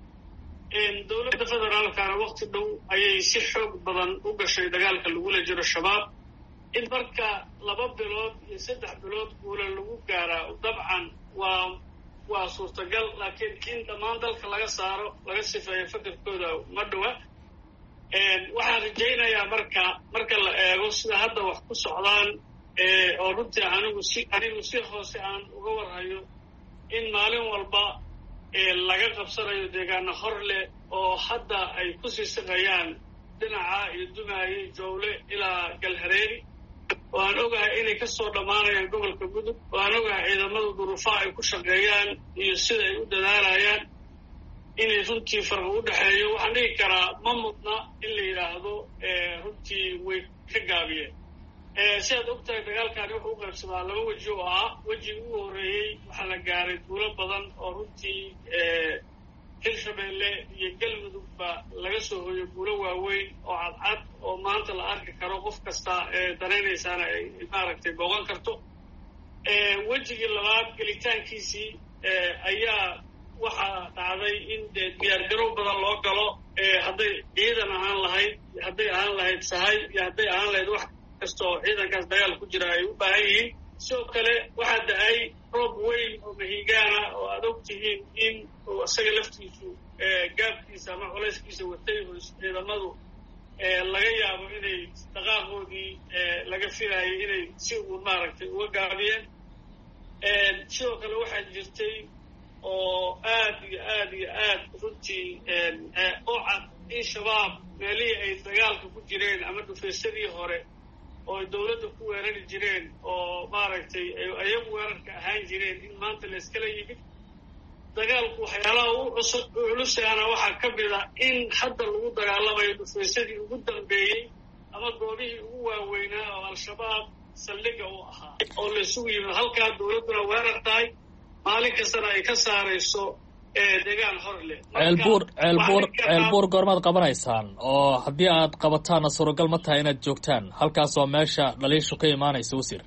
dowladda federaalkana wakti dhow ayay si xoog badan u gashay dagaalka lagula jiro shabaab in marka laba bilood iyo saddex bilood guula lagu gaaraa dabcan waa waa suurtagal laakiin in dhammaan dalka laga saaro laga sifeeyo fakarkooda ma dhowa waxaan rajaynayaa marka marka la eego sida hadda wax ku socdaan oo runtii anigu si anigu si hoose aan uga warhayo in maalin walba laga qabsanayo deegaano hor leh oo hadda ay ku sii siqayaan dhinaca iyo dumaaye jowle ilaa galhareeri oo aan ogahay inay ka soo dhammaanayaan gobolka gudub oo aan ogahay ciidamada duruufaha ay ku shaqeeyaan iyo sida ay u dadaalayaan inay runtii farqi u dhexeeyo waxaan dhigi karaa ma mudna in la yidhaahdo runtii way ka gaabiyeen si aad og tahay dagaalkaani wuxuu u qaybsamaa laba weji oo ah wejigi ugu horreeyey waxaa la gaaray guulo badan oo runtii hirshabeelle iyo galmudugba laga soo hoyo guulo waaweyn oo cadcad oo maanta la arki karo qof kasta ee danaynaysaana ay maaragtay booqan karto wejigii labaad gelitaankiisii ayaa waxaa dhacday in dee diyaargarow badan loo galo hadday ciidan ahaan lahayd hadday ahaan lahayd sahay iyo hadday ahaan lahayd wax kasta oo ciidankaas dagaal ku jira ay u baahan yihiin sidoo kale waxaa da-ay roob weyn oo mahigaana oo aad og tihiin in uu isaga laftiisu gaabkiisa ama culayskiisa watay oo ciidamadu laga yaabo inay dhaqaaqoodii laga filaayay inay si uun maaragtay uga gaabiyeen sidoo kale waxaa jirtay oo aad iyo aad iyo aad runtii oo cad in shabaab meelihii ay dagaalka ku jireen ama dhufaysadii hore oo ay dawladda ku weerari jireen oo maaragtay ayagu weerarka ahaan jireen in maanta la iskala yimid dagaalku waxyaalaha u cusub u culusaana waxaa ka mid a in hadda lagu dagaalamayo dhufaysadii ugu dambeeyey ama goobihii ugu waaweynaa oo al-shabaab saldhiga u ahaa oo la isugu yimid halkaa dawladduna weerar tahay maalin kastana ay ka saarayso deegaan hor leh ceelbuur ceelbuur ceelbuur goormaad qabanaysaan oo haddii aad qabataanna suuragal ma tahay inaad joogtaan halkaas oo meesha dhaliishu ka imaanaysa wasiir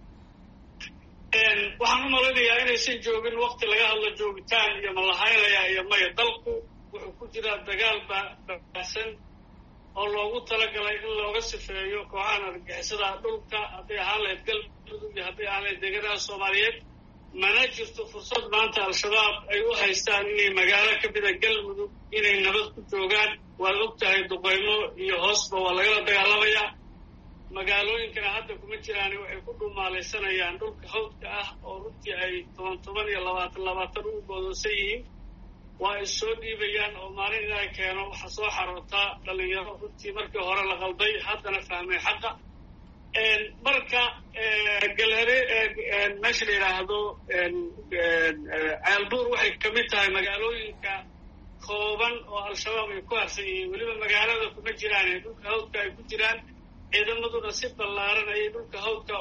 waxaan u malinayaa inaysan joogin wakti laga hadlo joogitaan iyo malahaynayaa iyo maya dalku wuxuu ku jiraa dagaal babaahsan oo loogu talagalay in looga sifeeyo kooxahan argixisada dhulka hadday ahaan lahayd galmudug iyo hadday ahaan lahayd deegaanaha soomaaliyeed mana jirto fursad maanta al-shabaab ay u haystaan inay magaalo ka mida galmudug inay nabad ku joogaan waad og tahay duqaymo iyo hoosba waa lagala dagaalamayaa magaalooyinkana hadda kuma jiraani waxay ku dhumaalaysanayaan dhulka hawdka ah oo runtii ay toban toban iyo labaatan labaatan ugu goodoosan yihiin waa is soo dhiibayaan oo maalin ilaahay keeno waxaa soo xarootaa dhalinyaro runtii markii hore la qalday haddana fahmay xaqa marka galere meesha la yidhaahdo ceelbuur waxay kamid tahay magaalooyinka kooban oo al-shabaab ay ku harsan yihiin weliba magaalada kuma jiraan ee dhulka hawdka ay ku jiraan ciidamaduna si ballaaran ayay dhulka hawdka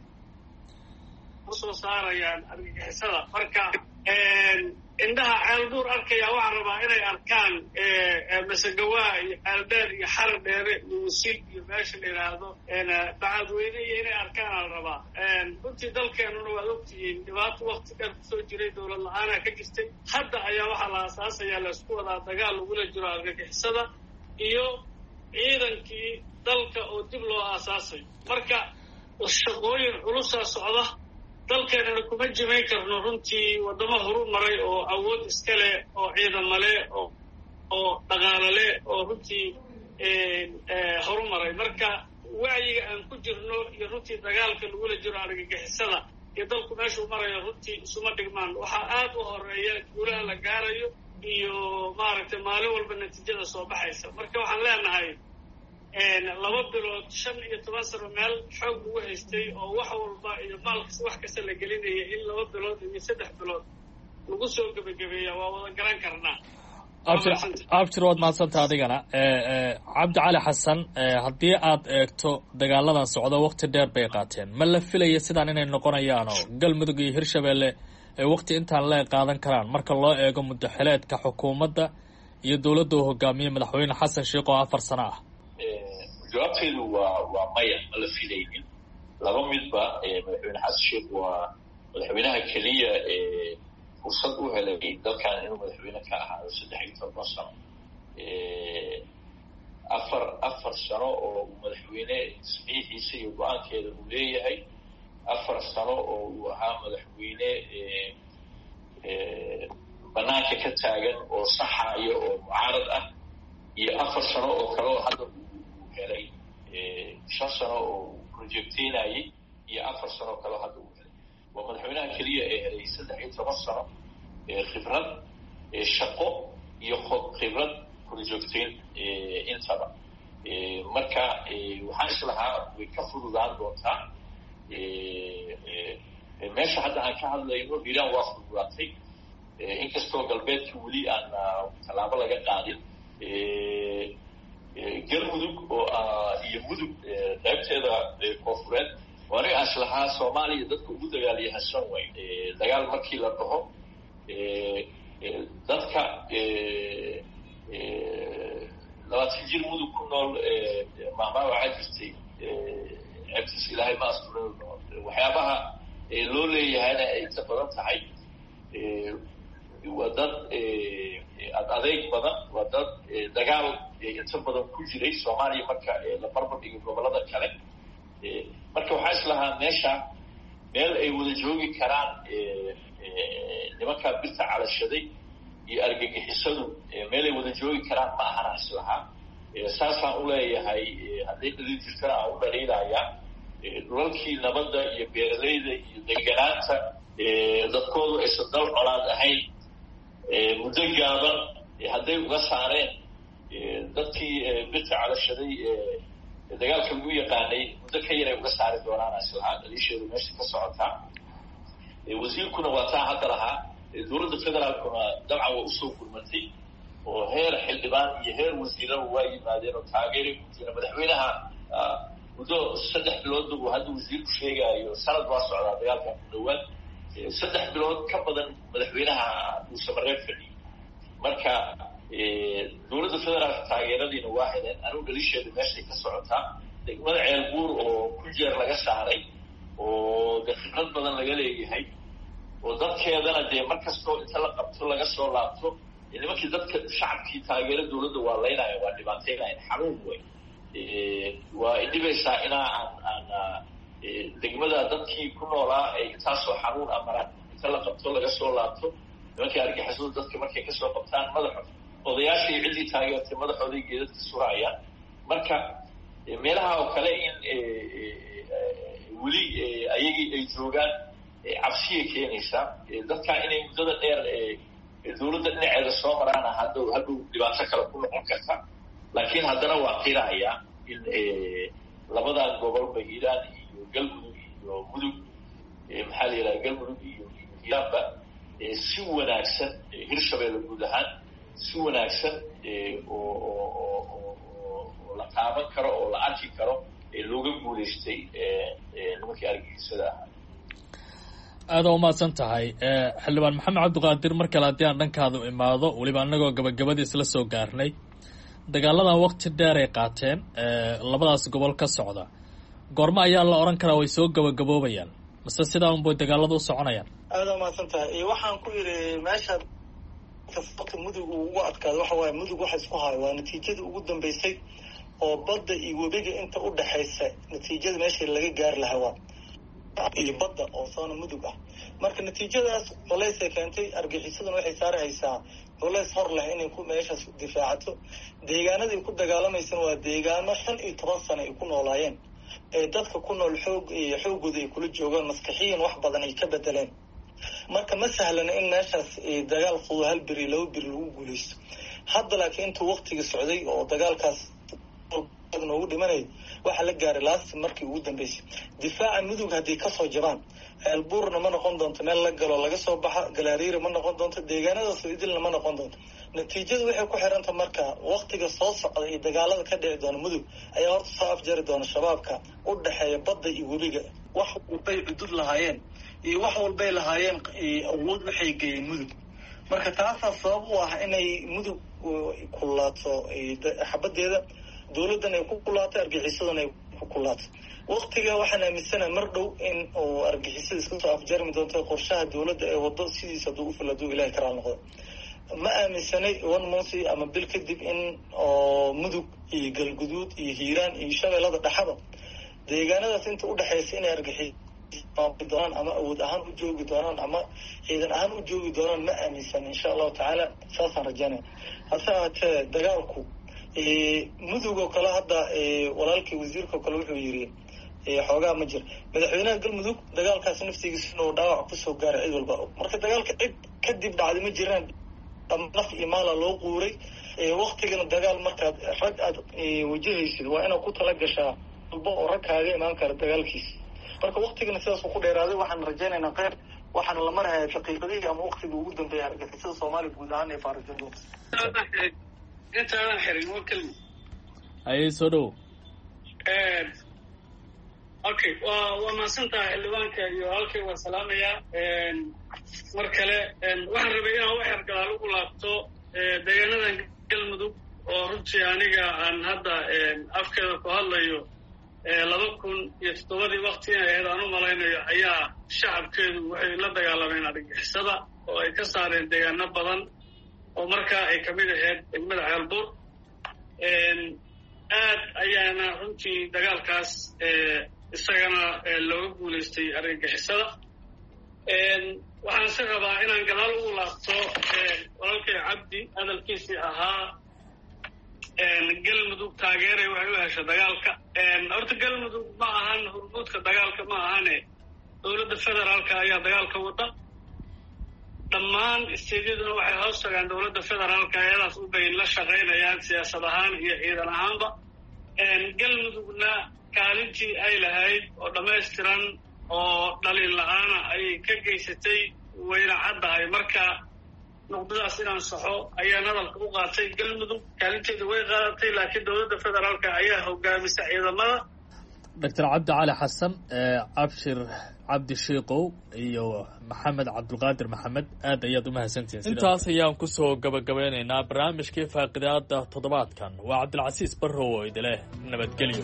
usoo saarayaan argagixisada marka indhaha ceelbuur arkaya waxaa rabaa inay arkaan masagawaa iyo ceeldheer iyo xara dheere iyo wasil iyo meesha la yidhaahdo bacadweyne iyo inay arkaan ala rabaa runtii dalkeenuna waad ogtihiin dhibaato wakti dheer kusoo jiray dowlad la-aanaa ka jirtay hadda ayaa waxaa la aasaasayaa laisku wadaa dagaal lagula jiro argagixisada iyo ciidankii dalka oo dib loo aasaasay marka shaqooyin culusaa socda dalkeenana kuma jimayn karno runtii waddamo horu maray oo awood iska leh oo ciidamo leh oo oo dhaqaalo leh oo runtii horu maray marka wacyiga aan ku jirno iyo runtii dagaalka lagula jiro argagixisada iyo dalku meeshuu marayo runtii isuma dhigmaan waxaa aad u horeeya guulaha la gaarayo iyo maaragtay maalin walba natiijada soo baxaysa marka waxaan leenahay laba bilood shan iyo toban sano meel xoog lagu haystay oo wax walba iyo maalkas wax kasta la gelinaya in laba bilood iyo saddex bilood lagu soo gebagabeeya waa wada garan karnaa abshir waad mahadsanta adigana cabdi cali xasan haddii aad eegto dagaaladan socdo wakti dheer bay qaateen ma la filaya sidaan inay noqonayaan oo galmudug iyo hirshabeelle ay wakti intaan lee qaadan karaan marka loo eego muddaxileedka xukuumadda iyo dowladda uu hogaamiye madaxweyne xasan sheekh oo afar sano ah jawaabteedu waa waa maya ma la filaynin laba midba madaxweyne xasan sheekh waa madaxweynaha keliya ee fursad u helay dalkan inuu madaxweyne ka ahaado saddex iyo toban sano afar afar sano oo uu madaxweyne saxiixiisa iyo go-aankeeda uu leeyahay afar sano oo uu ahaa madaxweyne banaanka ka taagan oo saxayo oo mucaarad ah iyo afar sano oo kale oo hadda helay shan sano oo projecteynayay iyo afar sano oo kaleo hadda uu helay waa madaxweynaha keliya ee helay saddex iyo toban sano khibrad shaqo iyo khibrad projecteyn intaba marka waxaan islahaa way ka fududaan doontaa meesha hadda aan ka hadlayno hiiraan waa fududaatay inkastoo galbeedka weli aan tallaabo laga qaadin galmudug oo iyo mudug qaybteeda koonfureed oo aniga aan islahaa soomaaliya dadka ugu dagaalyahansan way dagaal markii la dhaho dadka labaatan jir mudug ku nool mahmaa waxaa jirtay ceebtiis ilaahay ma astura waxyaabaha loo leeyahayna ay ka badan tahay waa dad ad adeeg badan waa dad dagaal inta badan ku jiray soomaaliya marka la barbar dhigo gobolada kale marka waxaa islahaa meesha meel ay wada joogi karaan nimankaa birta calashaday iyo argagixisadu meel ay wada joogi karaan ma ahana islahaa saasaan uleeyahay hadday dhaliil jirtana aan u dhaliilayaa dhulalkii nabadda iyo beeralayda iyo deganaanta dadkoodu aysan dal colaad ahayn muddo gaaban hadday uga saareen dadkii birta calashaday dagaalka lagu yaqaanay muddo ka yar ay uga saari doonaan islahaa dhaliisheedu meesha ka socotaa wasiirkuna waa taa hadda lahaa dowladda federaalkuna dabcan waa usoo gurmatay oo heer xildhibaan iyo heer wasiiraba waa yimaadeen oo taageeray ku jira madaxweynaha muddo saddex bilood uu hadda wasiirku sheegaayo sanad waa socdaa dagaalkan ku dhawaad saddex bilood ka badan madaxweynaha uu samareeb fadhiyay marka dowladda federaalka taageeradiina waa heleen anigu dhaliisheeda meeshay ka socotaa degmada ceelbuur oo ku jeer laga saaray oo dee khibrad badan laga leeyahay oo dadkeedana dee mar kastoo inta la qabto laga soo laabto nimankii dadka shacabkii taageera dowladda waa laynaya waa dhibaateynayan xanuun wey waa idhibaysaa inaa aan aan degmada dadkii ku noolaa ay intaasoo xanuun amaraan inta la qabto laga soo laabto nimankii argixisadu dadka markay kasoo qabtaan madaxooda odayaashii ciddii taageertay madaxooday geedadka surayaan marka meelaha oo kale in weli ayagii ay joogaan cabsiyay keenaysaa dadkaa inay muddada dheer dowladda dhinaceeda soo maraana hadhow hadhow dhibaato kale ku noqon karta laakiin haddana waa qiraya in labadan gobolba hiiraan iyo galmudug iyo mudug maxaa la yidhaha galmudug iyo hiiraanba si wanaagsan hirshabeelle guud ahaan si wanaagsan oo la taaban karo oo la arki karo looga guulaystay nimankii argagixisada ahaa aada u mahadsan tahay xildhibaan maxamed cabdiqaadir mar kale haddii aan dhankaadu imaado weliba annagoo gabagabadii isla soo gaarnay dagaaladan waqti dheer ay qaateen labadaas gobol ka socda goormo ayaa la odhan karaa way soo gabagaboobayaan mase sidaa unbay dagaaladu u soconayaan aada u mahadsan tahay waxaan ku yidhi meesha sababta mudug uu ugu adkaado waxa waaye mudug waxa isku hayo waa natiijada ugu dambeysay oo badda iyo webiga inta u dhexaysa natiijada meesha laga gaari lahaa waa iyo badda oo soona mudug ah marka natiijadaas culaysay keentay argagixisaduna waxay saaraysaa culays hor leh inay ku meeshaas difaacato deegaanadii ku dagaalamaysan waa deegaano shan iyo toban sano ay ku noolaayeen ee dadka ku nool xoog iyo xoogooda ay kula joogaan maskaxiyan wax badan ay ka bedeleen marka ma sahlana in meeshaas dagaal fudo hal beri laba beri lagu guulaysto hadda laakiin intuu waqtigii socday oo dagaalkaas noogu dhimanay waxaa la gaaray laasti markii ugu dambeysay difaaca mudug haddii kasoo jabaan ceelbuurna ma noqon doonto meel la galo laga soo baxa galaariira ma noqon doonto deegaanadaas idilna ma noqon doonto natiijadu waxay ku xiranta marka waqtiga soo socda iyo dagaalada ka dhici doona mudug ayaa horta soo afjari doona shabaabka u dhexeeya badda iyo webiga wax walbay cudud lahaayeen iyo wax walbay lahaayeen awood waxay geeyeen mudug marka taasaa sabab u ah inay mudug kulaato xabadeeda dowladdan ay ku kulaato argagixisadan ay ku kulaato waqtiga waxaan aaminsanahay mar dhow in uu argagixisada iska soo afjarmi doonto qorshaha dowladda ee wado sidiisa hadduu ufil hadduu ilahay karaal noqdo ma aaminsanay one month ama bil kadib in oo mudug iyo galguduud iyo hiiraan iyo shabeellada dhexaba deegaanadaas inta udhexaysa inay argagixis doonaan ama awood ahaan u joogi doonaan ama ciidan ahaan u joogi doonaan ma aaminsan insha allahu tacaala saasaan rajaynaya hase ahaatee dagaalku mudug oo kale hadda walaalkii wasiirka oo kale wuxuu yidhi xoogaa ma jir madaxweynaha galmudug dagaalkaas naftigiisa inuu dhaawac kusoo gaaray cid walba marka dagaalka cid kadib dhacday ma jiraan naf iyo maala loo quuray waktigana dagaal markaad rag aad wajahaysid waa inaad ku tala gashaa walba oo rag kaaga imaan kara dagaalkiisa marka waktigana sidaasuu ku dheeraaday waxaan rajaynaynaa kheyr waxaana la marhaya daqiiqadihii ama waktigii ugu dambeeya argagixisada soomaaliya guud ahaan ee faarajin doonta intaadan xirin waa kelmi haye soo dhow okay waa waa mahadsan tahay xildhibaanka iyo halkay waa salaamayaa mar kale waxaan rabay inaan wax yar gadaal ugu laabto deegaanadan galmudug oo runtii aniga aan hadda afkeeda ku hadlayo laba kun iyo toddobadii wakti inay ahayd aan u malaynayo ayaa shacabkeedu waxay la dagaalameen argagixisada oo ay ka saareen deegaano badan oo markaa ay kamid ahayd degmada ceelbuur aad ayaana runtii dagaalkaas isagana looga guulaystay argagixisada waxaan se rabaa inaan gadaal ugu laabto walaalkay cabdi hadalkiisii ahaa galmudug taageeray waxay u hesha dagaalka horta galmudug ma ahan hurmuudka dagaalka ma ahane dowladda federaalka ayaa dagaalka wada dhammaan isteedyaduna waxay hoos tagaan dowladda federaalka ayadaas u bay la shaqaynayaan siyaasad ahaan iyo ciidan ahaanba galmudugna kaalintii ay lahayd oo dhammaystiran oo dhaliil la-aana ayay ka geysatay wayna caddahay marka nuqdadaas inaan saxo ayaan hadalka u qaatay galmudug kaalinteeda way qaadatay laakiin dowladda federaalka ayaa hogaamisa ciidamada doctor cabdi cali xasan cabshir cabdi shiikow iyo maxamed cabdulqaadir maxamed aad ayaad umahadsantihiin intaas ayaan kusoo gabagabeynaynaa barnaamijkii faaqidaada toddobaadkan waa cabdilcasiis barrow oo idileh nabadgelyo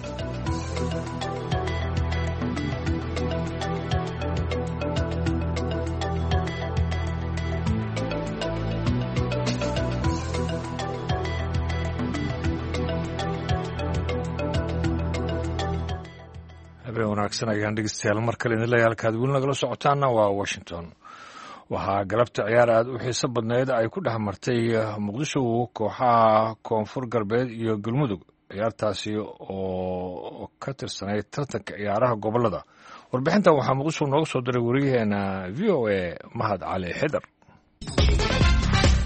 habeen wanaagsan ayaan dhegeystayaal mar kale idin leeyahay halkaad weli nagala socotaana waa washington waxaa galabta ciyaar aad u xiiso badneyd ay ku dhex martay muqdisho kooxaha koonfur galbeed iyo galmudug ciyaartaasi oo ka tirsanayd tartanka ciyaaraha gobolada warbixintan waxaa muqdisho nooga soo diray wariyaheena v o a mahad cali xidar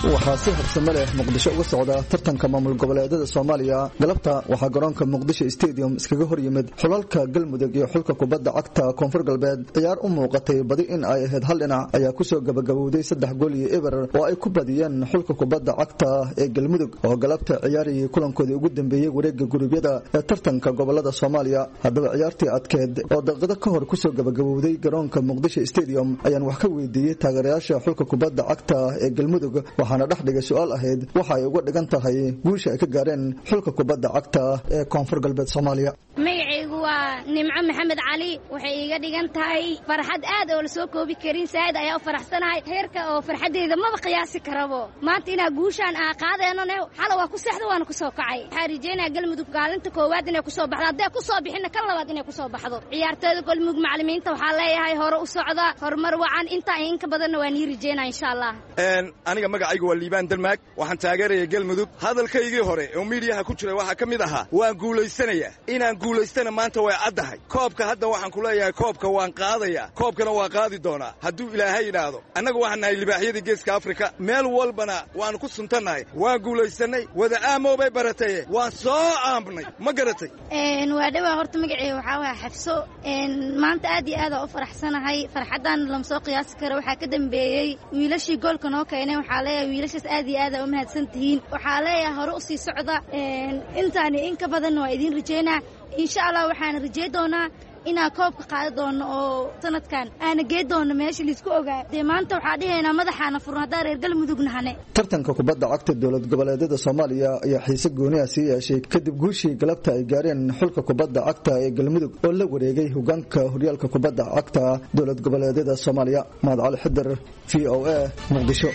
waxaa si habsamo leh muqdisho uga socda tartanka maamul goboleedyada Soomaaliya galabta waxaa garoonka Muqdisho Stadium iskaga hor yimid xulalka Galmudug iyo xulka kubadda cagta Koonfur Galbeed ciyaar u muuqatay badi in ay ahayd hal dhinac ayaa ku soo gabagabowday saddex gool iyo eber oo ay ku badiyeen xulka kubadda cagta ee Galmudug oo galabta ciyaariyay kulankoodii ugu dambeeyay wareegga gurubyada ee tartanka gobolada Soomaaliya haddaba ciyaartii adkeed oo daqiiqado ka hor ku soo gabagabowday garoonka Muqdisho Stadium ayaan wax ka weydiiyay taageerayaasha xulka kubadda cagta ee Galmudug waxaana dhex dhigay su'aal ahayd waxa ay uga dhigan tahay guusha ay ka gaareen xulka kubadda cagta ee Koonfur Galbeed Soomaaliya magacaygu waa Nimco Maxamed Cali waxay iga dhigan tahay farxad aad oo la soo koobi karin saad ayaa u faraxsanahay heerka oo farxadeeda ma qiyaasi karabo maanta ina guushan aan qaadayno xal waa ku saxdo waan ku soo kacay waxaan rajeynayaa Galmudug gaalinta koowaad inay ku soo baxdo haday ku soo bixin kan labaad inay ku soo baxdo ciyaartooyda Galmudug macallimiinta waxa leeyahay hore u socda horumar wacan inta in ka badan waan rajeynayaa insha Allah een aniga magacaygu waa Liibaan Dalmaag waxaan taageeraya Galmudug hadalkaygii hore oo miidiyaha ku jiray waxa kamid ahaa waan guuleysanayaa inaan guuleystana maanta way caddahay koobka hadda waxaan ku leeyahay koobka waan qaadayaa koobkana waa qaadi doonaa hadduu ilaahay yidhaahdo annaga waxaan nahay libaaxyadii geeska Afrika meel walbana waan ku suntannahay waan guuleysanay wada aamow bay baratay waan soo aambnay ma garatay een waa dhawa horta magacay waxa waa xafso een maanta aad iyo aad u faraxsanahay farxadan lama soo qiyaasi karo waxa ka dambeeyay wiilashii goolka noo keenay waxa leeyahay wiilashaas aad iyo aad u mahadsantihiin waxa leeyahay hore u sii socda een intaani in ka badan waa idin rajeynaa insha Allah waxaan rajay doonaa inaan koobka qaadi doono oo sanadkan aan geed doono meesha la isku ogaa de maanta waxa dhiheena madaxaana furnaada reer Galmudug nahane tartanka kubadda cagta dawlad goboleedyada Soomaaliya ayaa xiise gooni ah sii yeeshay kadib guushii galabta ay gaareen xulka kubadda cagta ee Galmudug oo la wareegay hogaanka horyaalka kubadda cagta dawlad goboleedyada Soomaaliya Mahad Cali Xidar V O A Muqdisho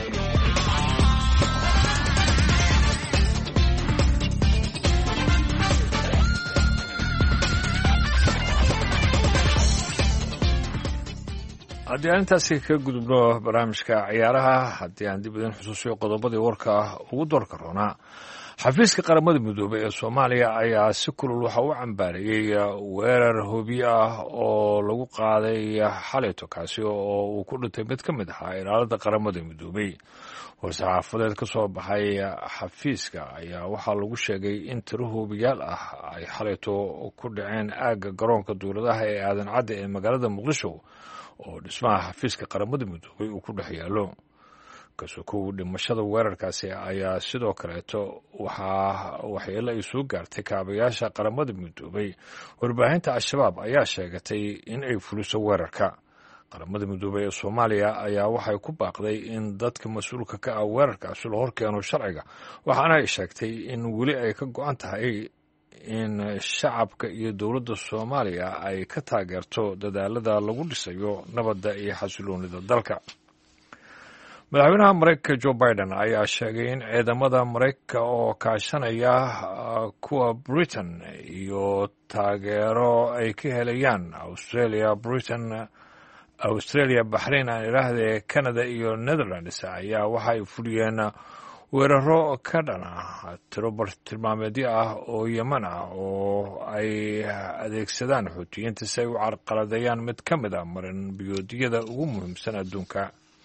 haddii aan intaasi ka gudubno barnaamijka ciyaaraha haddii aan dib idin xusuusiyo qodobadii warka ugu doorka roonaa xafiiska qaramada midoobay ee Soomaaliya ayaa si kulul waxa uu cambaareeyay weerar hubiye ah oo lagu qaaday xalayto kaasi oo uu ku dhintay mid ka mid ah ilaalada qaramada midoobay war-saxaafadeed ka soo baxay xafiiska ayaa waxaa lagu sheegay in tiro hubiyaal ah ay xalayto ku dhaceen aagga garoonka dowladaha ee aadan cadde ee magaalada Muqdisho oo dhismaha xafiiska qaramada midoobay uu ku dhex yaalo kasoo dhimashada weerarkaasi ayaa sidoo kaleeto waxaa waxyeelo ay soo gaartay kaabayaasha qaramada midoobay warbaahinta al-shabaab ayaa sheegatay in ay fuliso weerarka qaramada midoobay ee Soomaaliya ayaa waxay ku baaqday in dadka mas'uulka ka ah weerarkaasi loo horkeeno sharciga waxaana ay sheegtay in weli ay ka go'an tahay in shacabka iyo dowladda Soomaaliya ay ka taageerto dadaalada lagu dhisayo nabadda iyo xasiloonida dalka madaxweynaha Mareykanka Joe Biden ayaa sheegay in ciidamada Mareykanka oo kaashanaya kuwa Britain iyo taageero ay ka helayaan Australia Britain Australia Bahrain aan ilaahdee Canada iyo Netherlands ayaa waxa ay fuliyeen weeraro ka dhana tiro bartilmaameedyo ah oo Yemen ah oo ay adeegsadaan Xuutiyiinta si ay u carqaladeeyaan mid ka mid ah marin biyoodiyada ugu muhiimsan adduunka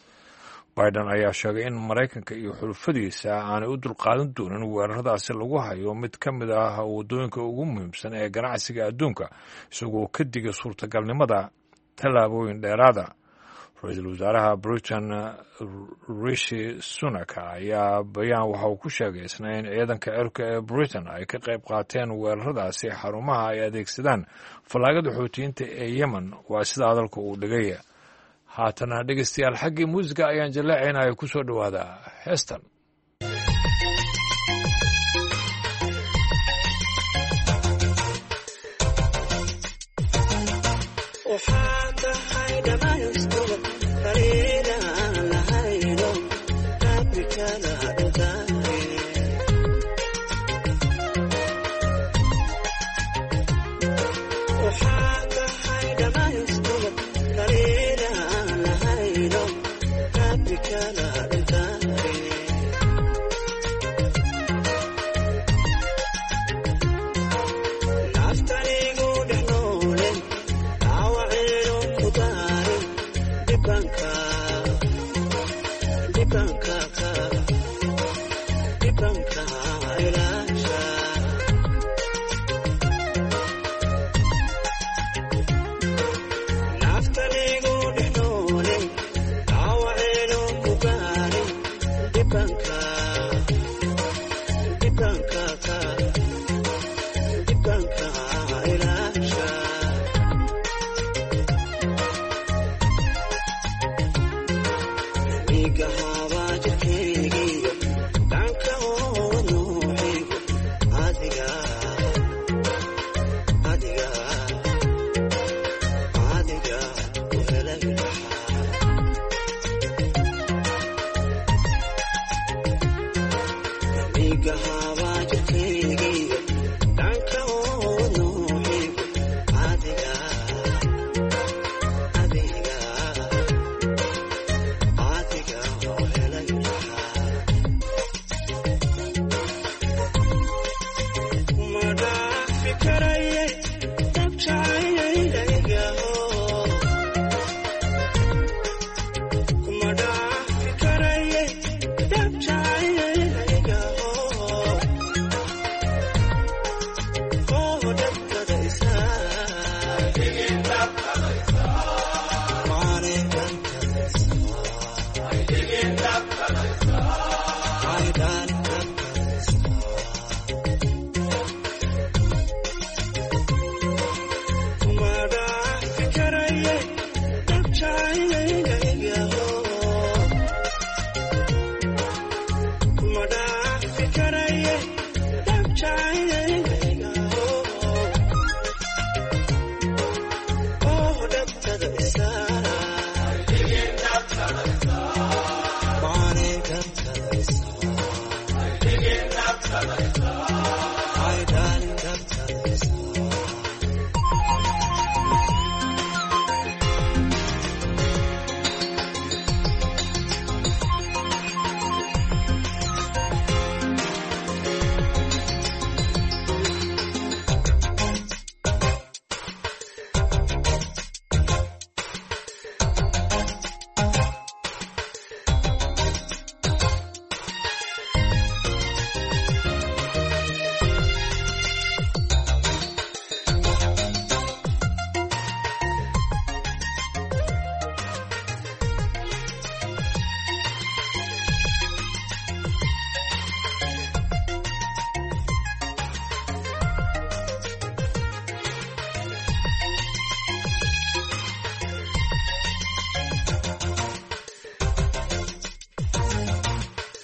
Biden ayaa sheegay in Mareykanka iyo xulufadiisa aanay u dulqaadan doonin weeraradaasi lagu hayo mid ka mid ah wadooyinka ugu muhiimsan ee ganacsiga adduunka isagoo ka digay suurtagalnimada tallaabooyin dheeraada ra-iisul wasaaraha Britain Rishi Sunak ayaa bayaan waxa uu ku sheegay isniin ciidanka cirka ee Britain ay ka qayb qaateen weeraradaasi xarumaha ay adeegsadaan falaagada Xuutiyiinta ee Yemen waa sida hadalka uu dhigay haatana dhegeystayaal xaggii muusiga ayaan jaleecaynaya ku soo dhawaada heestan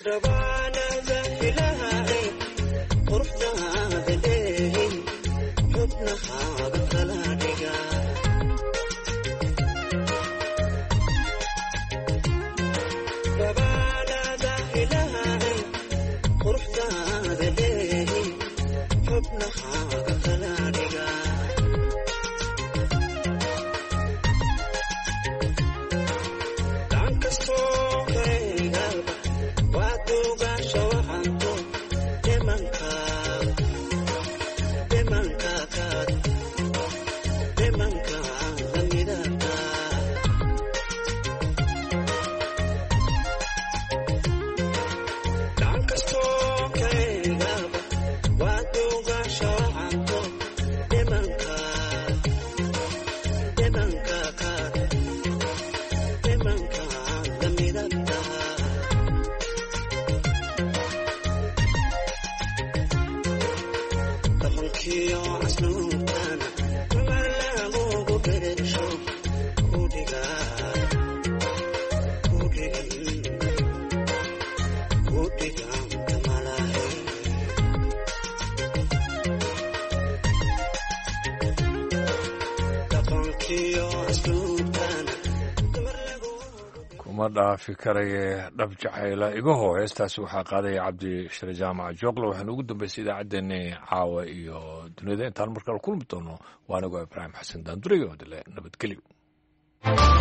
kuma dhaafi karaye dhab jacayla igaho heestaasi waxaa qaadaya cabdi shire jaamac jooqle waxaana ugu dambeysay idaacaddeenni caawa iyo duniyada intaan markale kulmi doono waa anigoo ibraahim xasan daandurey oo dile nabadgelyo.